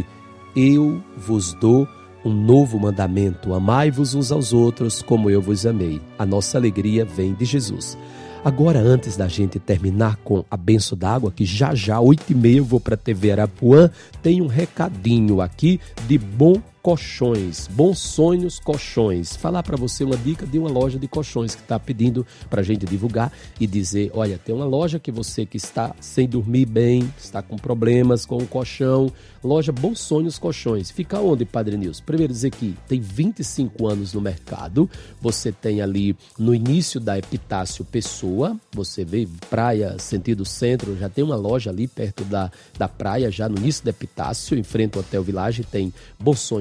eu vos dou um novo mandamento, amai-vos uns aos outros como eu vos amei. A nossa alegria vem de Jesus. Agora, antes da gente terminar com a bênção d'água, que já já, oito e meia, eu vou para a T V Arapuã, tem um recadinho aqui de Bom Colchões, Bons Sonhos Colchões. Falar para você uma dica de uma loja de colchões que está pedindo para a gente divulgar e dizer: olha, tem uma loja que você que está sem dormir bem, está com problemas com o colchão, loja Bons Sonhos Colchões. Fica onde, Padre Nilson? Primeiro dizer que tem vinte e cinco anos no mercado, você tem ali no início da Epitácio Pessoa, você vê praia, sentido centro, já tem uma loja ali perto da, da praia, já no início da Epitácio, em frente ao Hotel Village, tem Bons Sonhos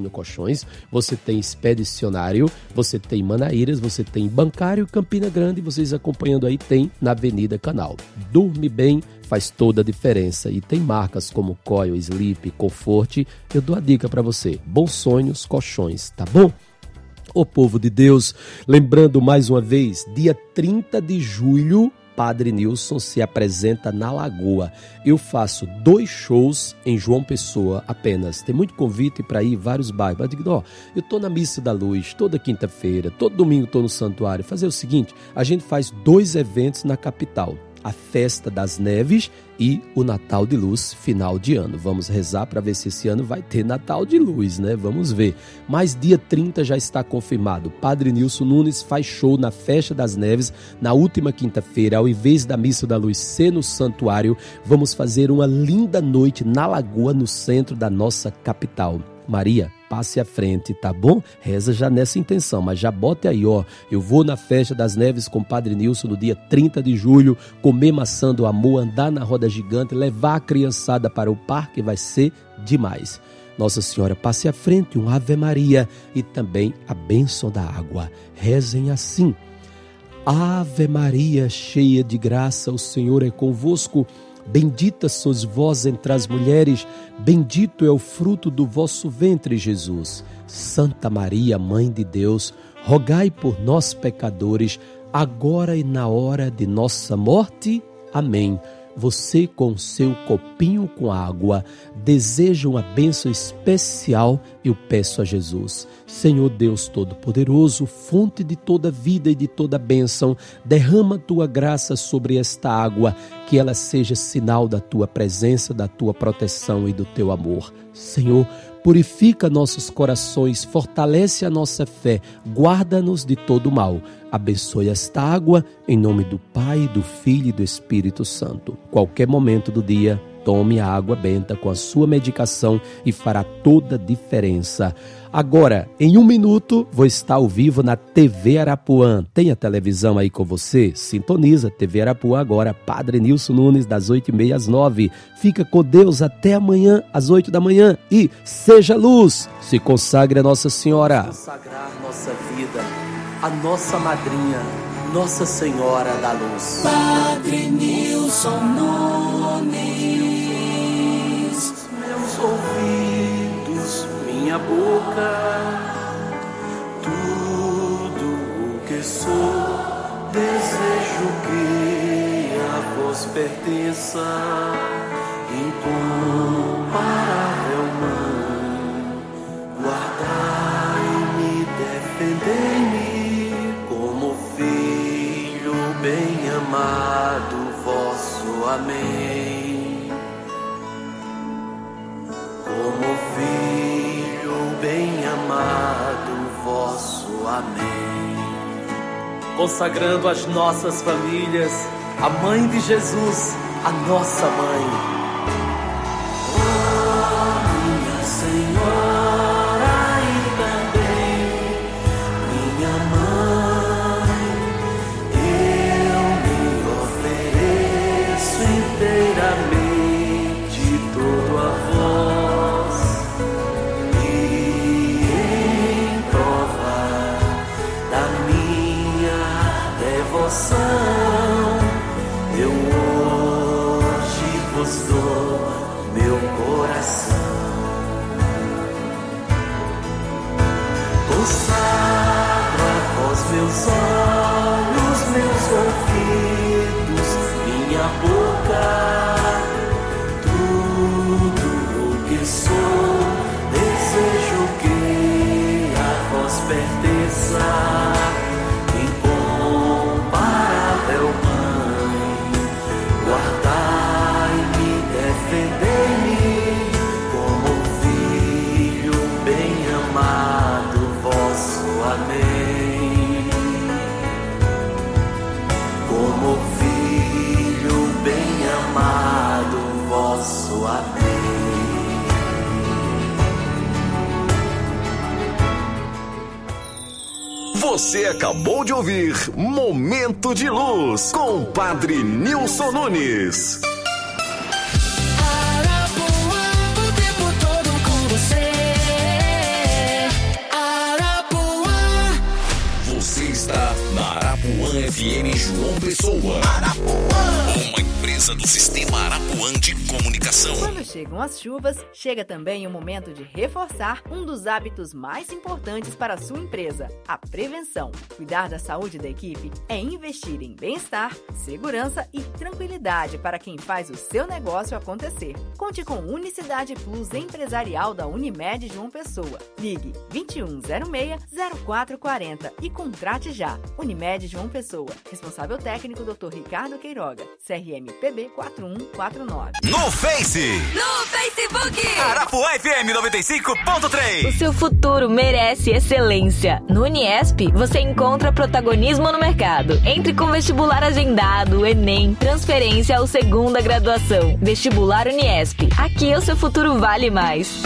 Divino Colchões, você tem Expedicionário, você tem Manaíras, você tem Bancário, Campina Grande, vocês acompanhando aí tem na Avenida Canal. Dorme bem, faz toda a diferença. E tem marcas como Coil, Sleep, Comfort. Eu dou a dica para você. Bons sonhos, colchões, tá bom? Ô povo de Deus, lembrando mais uma vez, dia trinta de julho, Padre Nilson se apresenta na Lagoa. Eu faço dois shows em João Pessoa apenas. Tem muito convite para ir em vários bairros. Mas eu digo, ó, eu tô na Missa da Luz toda quinta-feira, todo domingo tô no santuário. Fazer o seguinte, a gente faz dois eventos na capital. A Festa das Neves e o Natal de Luz, final de ano. Vamos rezar para ver se esse ano vai ter Natal de Luz, né? Vamos ver. Mas dia trinta já está confirmado. Padre Nilson Nunes faz show na Festa das Neves na última quinta-feira. Ao invés da Missa da Luz ser no santuário, vamos fazer uma linda noite na Lagoa, no centro da nossa capital. Maria, passe à frente, tá bom? Reza já nessa intenção, mas já bote aí, ó. Eu vou na Festa das Neves com o Padre Nilson no dia trinta de julho, comer maçã do amor, andar na roda gigante, levar a criançada para o parque, vai ser demais. Nossa Senhora, passe à frente, um Ave Maria e também a bênção da água. Rezem assim. Ave Maria, cheia de graça, o Senhor é convosco. Bendita sois vós entre as mulheres, bendito é o fruto do vosso ventre, Jesus. Santa Maria, Mãe de Deus, rogai por nós, pecadores, agora e na hora de nossa morte. Amém. Você, com seu copinho com água, deseja uma bênção especial, eu peço a Jesus. Senhor Deus Todo-Poderoso, fonte de toda vida e de toda bênção, derrama tua graça sobre esta água, que ela seja sinal da tua presença, da tua proteção e do teu amor. Senhor, purifica nossos corações, fortalece a nossa fé, guarda-nos de todo mal. Abençoe esta água, em nome do Pai, do Filho e do Espírito Santo. Qualquer momento do dia, tome a água benta com a sua medicação e fará toda a diferença. Agora, em um minuto, vou estar ao vivo na T V Arapuã. Tem a televisão aí com você? Sintoniza T V Arapuã agora, Padre Nilson Nunes, das oito e meia às nove. Fica com Deus até amanhã, às oito da manhã. E seja luz, se consagre a Nossa Senhora. Consagrar nossa vida, a nossa madrinha, Nossa Senhora da Luz. Padre Nilson Nunes. Meus ouvidos, minha boca, tudo o que sou, desejo que a vos pertença. Incomparável Mãe, guardai-me, defendei-me, como filho bem amado vosso. Amém. Como filho bem amado vosso. Amém. Consagrando as nossas famílias, a Mãe de Jesus, a nossa Mãe. Oh, minha Senhora e também minha Mãe, eu me ofereço inteiramente todo a vós, e em prova da minha devoção, eu hoje vos dou meu coração. Consagro a vós meus olhos, meus ouvidos, minha boca, tudo o que sou, desejo que a vós pertença. Incomparável Mãe, guardai-me, defendei-me, como filho bem amado vosso. Amém. Como filho bem amado vosso. Amém. Você acabou de ouvir Momento de Luz com o Padre Nilson Nunes. Arapuã, o tempo todo com você. F M João Pessoa. Uma empresa do Sistema Arapuã de Comunicação. Quando chegam as chuvas, chega também o momento de reforçar um dos hábitos mais importantes para a sua empresa, a prevenção. Cuidar da saúde da equipe é investir em bem-estar, segurança e tranquilidade para quem faz o seu negócio acontecer. Conte com Unicidade Plus Empresarial da Unimed João Pessoa. Ligue vinte e um zero seis, zero quatro quatro zero e contrate já. Unimed João Pessoa. Responsável técnico doutor Ricardo Queiroga. C R M P B quatro um quatro nove. No Face! No Facebook! Arapuã F M noventa e cinco ponto três. O seu futuro merece excelência. No Uniesp, você encontra protagonismo no mercado. Entre com vestibular agendado, Enem, transferência ou segunda graduação. Vestibular Uniesp. Aqui o seu futuro vale mais.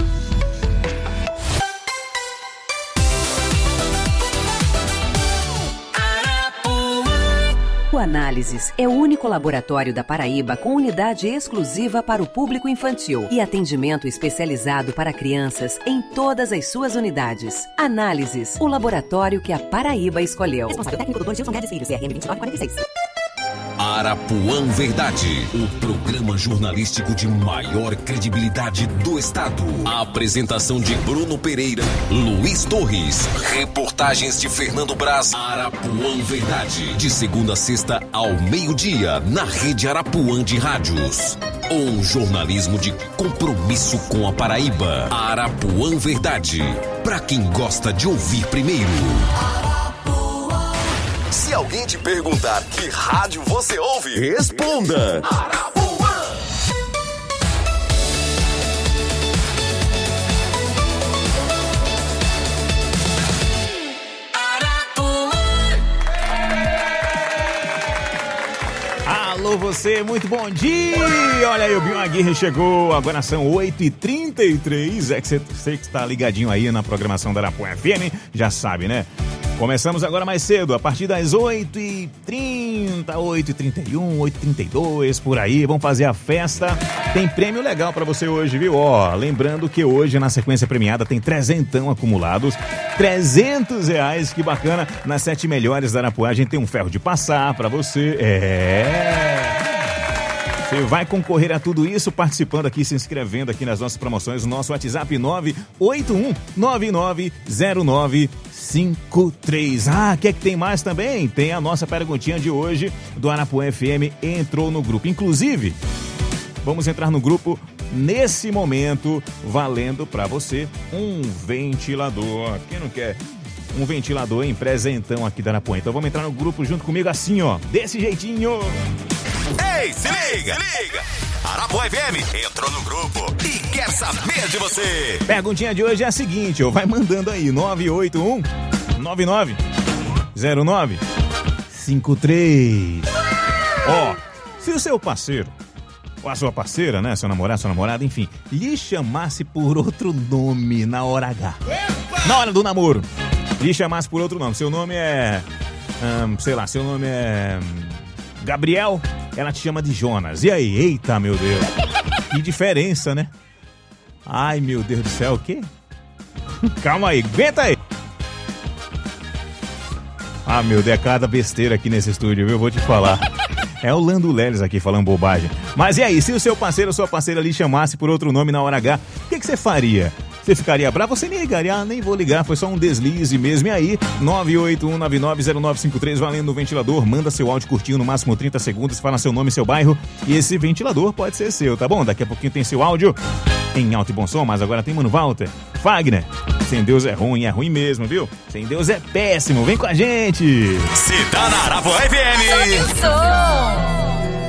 O Análises é o único laboratório da Paraíba com unidade exclusiva para o público infantil e atendimento especializado para crianças em todas as suas unidades. Análises, o laboratório que a Paraíba escolheu. Responsável técnico doutor Gilson Guedes Filho, C R M vinte e nove quarenta e seis. Arapuã Verdade, o programa jornalístico de maior credibilidade do estado. A apresentação de Bruno Pereira, Luiz Torres. Reportagens de Fernando Braz. Arapuã Verdade, de segunda a sexta ao meio-dia, na rede Arapuã de rádios. Um jornalismo de compromisso com a Paraíba. Arapuã Verdade, pra quem gosta de ouvir primeiro. Se alguém te perguntar que rádio você ouve, responda. Arapuã. Alô você, muito bom dia! Olha aí, o Binho Aguirre chegou, agora são oito e trinta e três. É que você que está ligadinho aí na programação da Arapuã F M, já sabe, né? Começamos agora mais cedo, a partir das oito e trinta, oito e trinta e um, oito e trinta e dois, por aí. Vamos fazer a festa. Tem prêmio legal pra você hoje, viu? Ó, lembrando que hoje na sequência premiada tem trezentão acumulados. trezentos reais, que bacana. Nas sete melhores da Arapuã a gente tem um ferro de passar pra você. É... Você vai concorrer a tudo isso participando aqui, se inscrevendo aqui nas nossas promoções. O nosso WhatsApp nove oito um nove nove zero nove cinco três. Ah, quer que tem mais também? Tem a nossa perguntinha de hoje do Arapuã F M. Entrou no grupo. Inclusive, vamos entrar no grupo nesse momento, valendo pra você um ventilador. Quem não quer um ventilador, hein? Presentão aqui da Arapuã. Então vamos entrar no grupo junto comigo assim, ó. Desse jeitinho. Ei, se liga, se liga! Arapuã F M entrou no grupo e quer saber de você. Perguntinha de hoje é a seguinte, ó, vai mandando aí, nove oito um nove nove zero nove cinco três. Ó, se o seu parceiro, ou a sua parceira, né, seu namorado, sua namorada, enfim, lhe chamasse por outro nome na hora H, na hora do namoro, lhe chamasse por outro nome, seu nome é, hum, sei lá, seu nome é Gabriel, ela te chama de Jonas. E aí? Eita, meu Deus. Que diferença, né? Ai, meu Deus do céu, o quê? Calma aí, aguenta aí. Ah, meu Deus, é cada besteira aqui nesse estúdio, viu? Vou te falar. É o Lando Leles aqui falando bobagem. Mas e aí, se o seu parceiro ou sua parceira lhe chamasse por outro nome na hora H, o que, que você faria? Você ficaria bravo? Você nem ligaria? Ah, nem vou ligar, foi só um deslize mesmo. E aí, nove oito um nove nove zero nove cinco três, valendo no ventilador. Manda seu áudio curtinho, no máximo trinta segundos, fala seu nome e seu bairro. E esse ventilador pode ser seu, tá bom? Daqui a pouquinho tem seu áudio em alto e bom som, mas agora tem Mano Walter. Fagner, sem Deus é ruim, é ruim mesmo, viu? Sem Deus é péssimo, vem com a gente! Se tá na Arapuã F M! Sobe o som!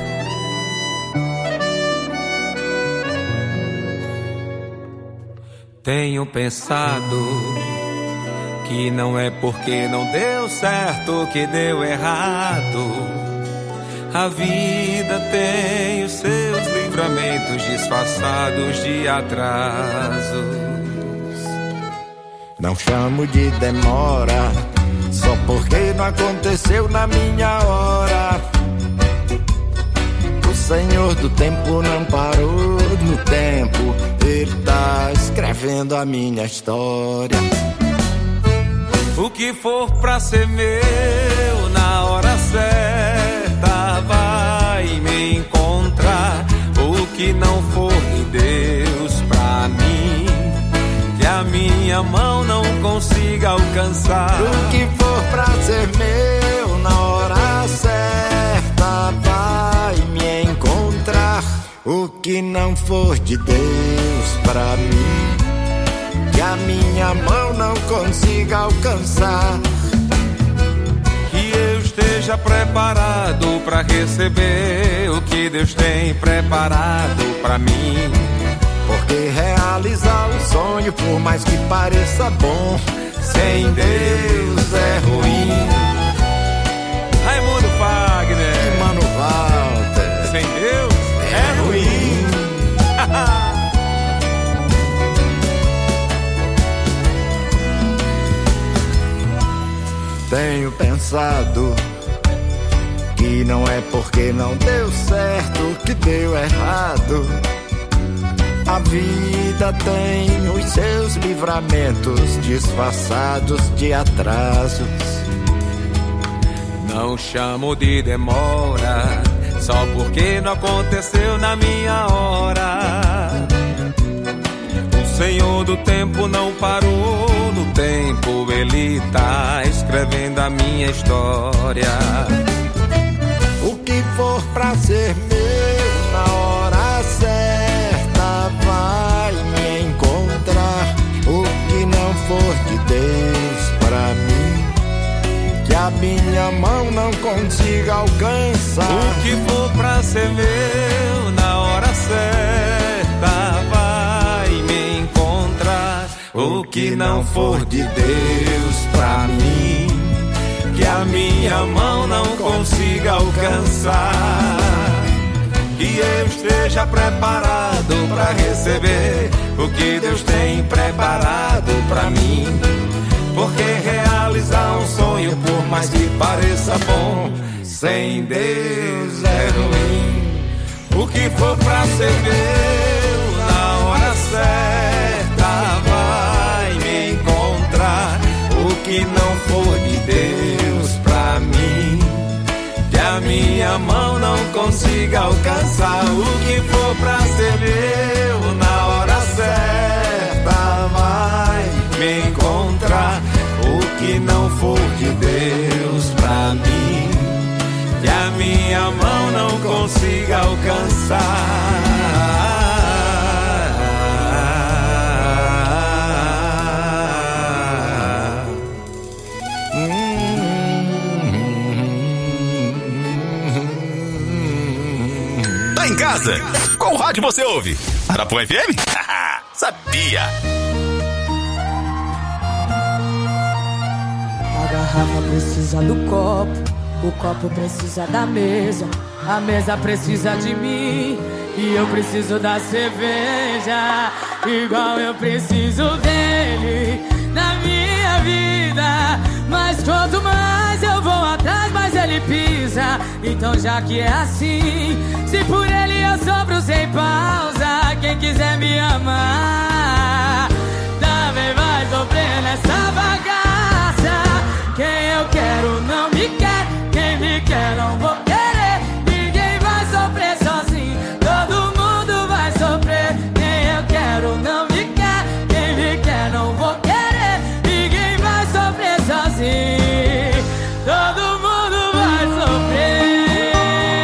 Tenho pensado que não é porque não deu certo que deu errado. A vida tem os seus livramentos disfarçados de atrasos. Não chamo de demora, só porque não aconteceu na minha hora. O Senhor do tempo não parou no tempo, Ele tá escrevendo a minha história. O que for pra ser meu na hora certa certa vai me encontrar. O que não for de Deus pra mim, que a minha mão não consiga alcançar. O que for pra ser meu na hora certa vai me encontrar. O que não for de Deus pra mim, que a minha mão não consiga alcançar. Que eu esteja preparado pra receber o que Deus tem preparado pra mim. Porque realizar um sonho, por mais que pareça bom, sem Deus é ruim. Raimundo Fagner e Mano Walter, sem Deus é, é ruim. Tenho pensado que não é porque não deu certo que deu errado. A vida tem os seus livramentos disfarçados de atrasos. Não chamo de demora só porque não aconteceu na minha hora. O Senhor do tempo não parou no tempo, Ele tá escrevendo a minha história. O que for pra ser meu na hora certa vai me encontrar. O que não for de Deus pra mim, que a minha mão não consiga alcançar. O que for pra ser meu na hora certa vai me encontrar. O que não for de Deus pra mim, que a minha mão não consiga alcançar. Que eu esteja preparado pra receber o que Deus tem preparado pra mim. Porque realizar um sonho, por mais que pareça bom, sem Deus é ruim. O que for pra ser meu na hora certa vai me encontrar. O que não for de Deus pra mim, que a minha mão não consiga alcançar. O que for pra ser meu na hora certa vai me encontrar. O que não for de Deus pra mim, que a minha mão não consiga alcançar. Tá em casa? Qual rádio você ouve? Arapuã F M? Sabia! A garrafa precisa do copo, o copo precisa da mesa, a mesa precisa de mim e eu preciso da cerveja, igual eu preciso dele na minha vida. Mas quanto mais eu vou atrás, mais ele pisa. Então já que é assim, se por ele eu sofro sem pausa, quem quiser me amar também vai sofrer nessa bagaça. Quem eu quero não me quer, quem me quer não vou querer. Ninguém vai sofrer sozinho, todo mundo vai sofrer. Quem eu quero não me quer, quem me quer não vou querer. Ninguém vai sofrer sozinho, todo mundo vai sofrer.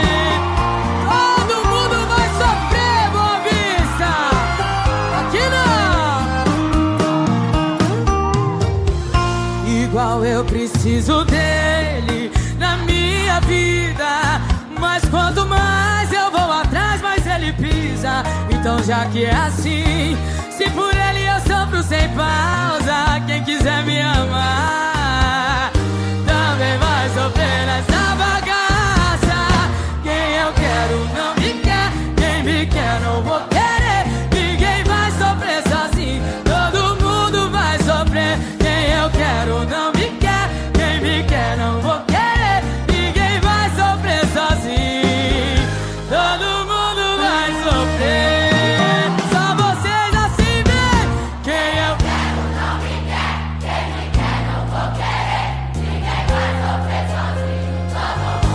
Todo mundo vai sofrer, Boa Vista. Aqui não. Igual eu preciso dele na minha vida, mas quanto mais eu vou atrás, mais ele pisa. Então já que é assim, se por ele eu sofro sem pausa, quem quiser me amar também vai sofrer nessa bagaça. Quem eu quero não me quer, quem me quer não vou querer. Ninguém vai sofrer sozinho, todo mundo vai sofrer. Quem eu quero não me quer, quem me quer não vou querer. Ninguém vai sofrer sozinho, todo mundo vai sofrer. Só vocês assim vem. Quem eu quero não me quer, quem me quer não vou querer. Ninguém vai sofrer sozinho, todo mundo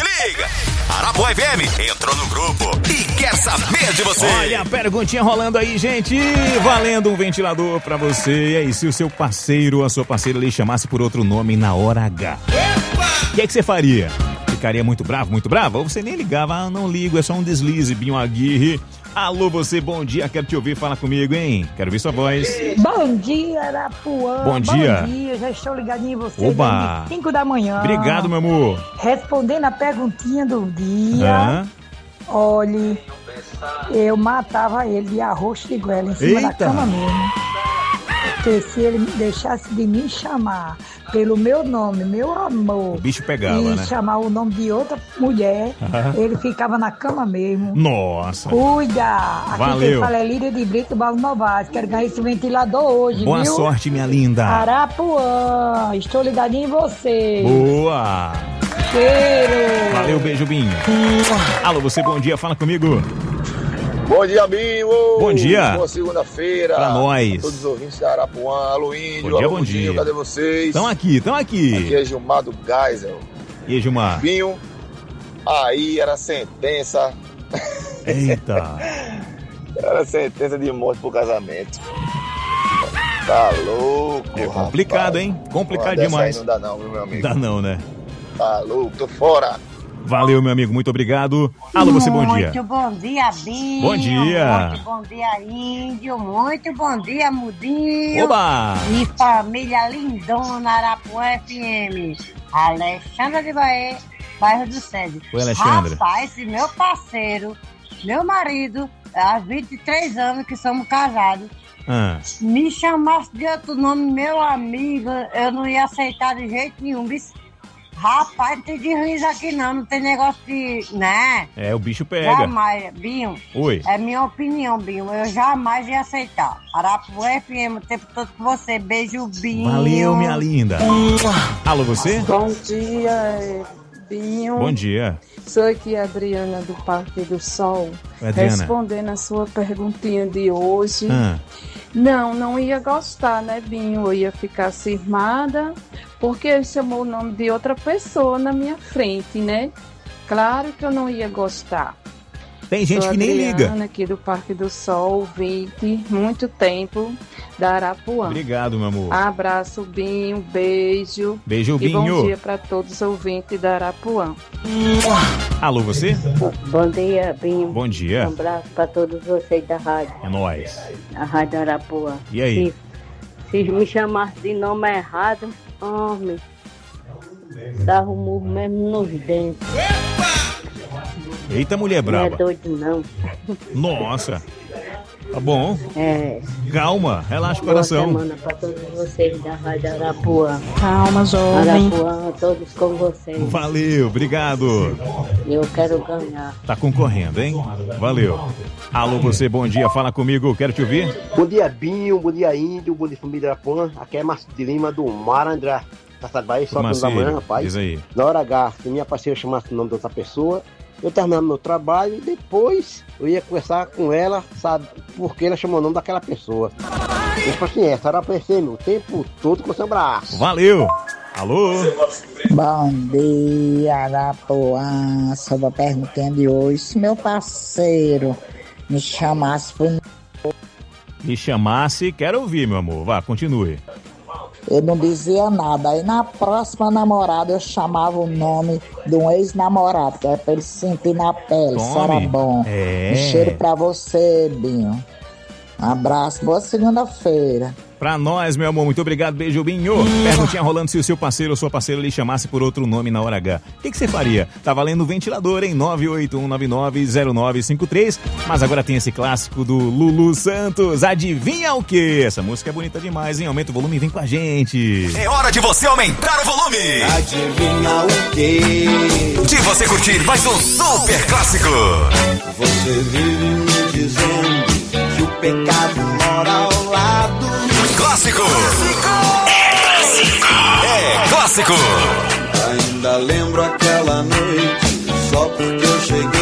liga! Arapuã F M entrou no grupo e quer saber de você. Olha a perguntinha rolando aí, gente. Valendo um ventilador pra você. E aí, se o seu parceiro ou a sua parceira lhe chamasse por outro nome na hora H, o que é que você faria? Ficaria muito bravo, muito bravo? Ou você nem ligava? Ah, não ligo, é só um deslize, Binho Aguirre. Alô, você, bom dia, quero te ouvir, fala comigo, hein? Quero ouvir sua voz. Bom dia, Arapuã. Bom dia. Bom dia, já estou ligadinho em você. Oba. Desde cinco da manhã. Obrigado, meu amor. Respondendo a perguntinha do dia. Aham. Olhe, eu matava ele de arroz de goela em cima Eita. da cama mesmo. Porque se ele deixasse de me chamar pelo meu nome, meu amor, O bicho pegava, e né? chamar o nome de outra mulher, Aham. ele ficava na cama mesmo. Nossa. Cuida! Aqui Valeu. quem fala é Lídia de Brito Balo Novaes. Quero ganhar esse ventilador hoje, Boa viu? sorte, minha linda. Arapuã, estou ligadinho em você. Boa. Cheiro. Valeu, beijo, Binho. Alô, você, bom dia, fala comigo. Bom dia, Binho! Bom dia. Boa segunda-feira. Pra nós. A todos os ouvintes da Arapuã. Alô, Índio. Bom dia, alô, bom Budinho, dia. Cadê vocês? Estão aqui, estão aqui. Aqui é Gilmar do Geisel. E aí, Gilmar? Binho, aí era sentença. Eita. Era sentença de morte pro casamento. Tá louco, É complicado, hein? Complicado Uma dessa demais. aí não dá não, viu, meu amigo? Dá não, né? Tá louco, tô fora. Valeu, meu amigo, muito obrigado. Alô, você, bom dia. Muito bom dia, Binho. Bom dia. Muito bom dia, Índio. Muito bom dia, Mudinho. Oba. E família lindona Arapuã F M. Alexandra de Bahia, bairro do Sede. Oi, Alexandra. Rapaz, esse meu parceiro, meu marido, há vinte e três anos que somos casados, Ah. me chamasse de outro nome, meu amigo, eu não ia aceitar de jeito nenhum. Bis- Rapaz, não tem de riso aqui não, não tem negócio de... né? É, o bicho pega. Jamais, Binho. Oi. É minha opinião, Binho. Eu jamais ia aceitar. Arapuã F M o tempo todo com você. Beijo, Binho. Valeu, minha linda. Alô, você? Bom dia, Binho. Bom dia. Sou aqui a Adriana do Parque do Sol. Oi, Adriana. Respondendo a sua perguntinha de hoje. Ah. Não, não ia gostar, né, Binho? Eu ia ficar cismada porque ele chamou o nome de outra pessoa na minha frente, né? Claro que eu não ia gostar. Tem gente Sou que nem liga. Adriana, aqui do Parque do Sol, ouvinte, muito tempo, da Arapuã. Obrigado, meu amor. Abraço, Binho, beijo. Beijo, e Binho. bom dia para todos os ouvintes da Arapuã. Alô, você? Bom dia, Binho. Bom dia. Um abraço para todos vocês da rádio, É nóis. a Rádio Arapuã. E aí? Se, se me chamasse de nome errado, homem, dava um murro mesmo nos dentes. Eita, mulher Não é brava. doido, não. Nossa. Tá bom. É. Calma, relaxa o Boa coração. semana para todos vocês da Rádio Arapuã. Calma, jovem. Arapuã, todos com vocês. Valeu, obrigado. Eu quero ganhar. Tá concorrendo, hein? Valeu. Alô, você, bom dia, fala comigo, quero te ouvir. Bom dia, Binho, bom dia, Índio, bom dia, família Arapuã. Aqui é Márcio de Lima, do Marandrá. Passado Bahia, só Márcio, da manhã, rapaz. diz aí. Na hora H, se minha parceira chamasse o nome de outra pessoa, eu terminava meu trabalho e depois eu ia conversar com ela, sabe, porque ela chamou o nome daquela pessoa. Eu falei assim, essa era pra ser o tempo todo com seu braço. Valeu. Alô? Bom dia, Arapuã. Sobre a perguntinha de hoje, se meu parceiro me chamasse por... Me chamasse, quero ouvir, meu amor. Vá, continue. Eu não dizia nada. Aí na próxima namorada eu chamava o nome de um ex-namorado, que é pra ele sentir na pele. Isso era bom. É. Um cheiro pra você, Binho. Um abraço, boa segunda-feira. Pra nós, meu amor, muito obrigado, beijo, Binho. Perguntinha rolando se o seu parceiro ou sua parceira lhe chamasse por outro nome na hora H. O que, que você faria? Tá valendo o ventilador em nove oito um nove nove zero nove cinco três. Mas agora tem esse clássico do Lulu Santos. Adivinha o quê? Essa música é bonita demais, hein? Aumenta o volume e vem com a gente. É hora de você aumentar o volume. Adivinha o quê? De você curtir mais um super clássico. Você vive me dizendo que o pecado mora ao lado. Clássico. Clássico. É clássico. Ainda lembro aquela noite, só porque eu cheguei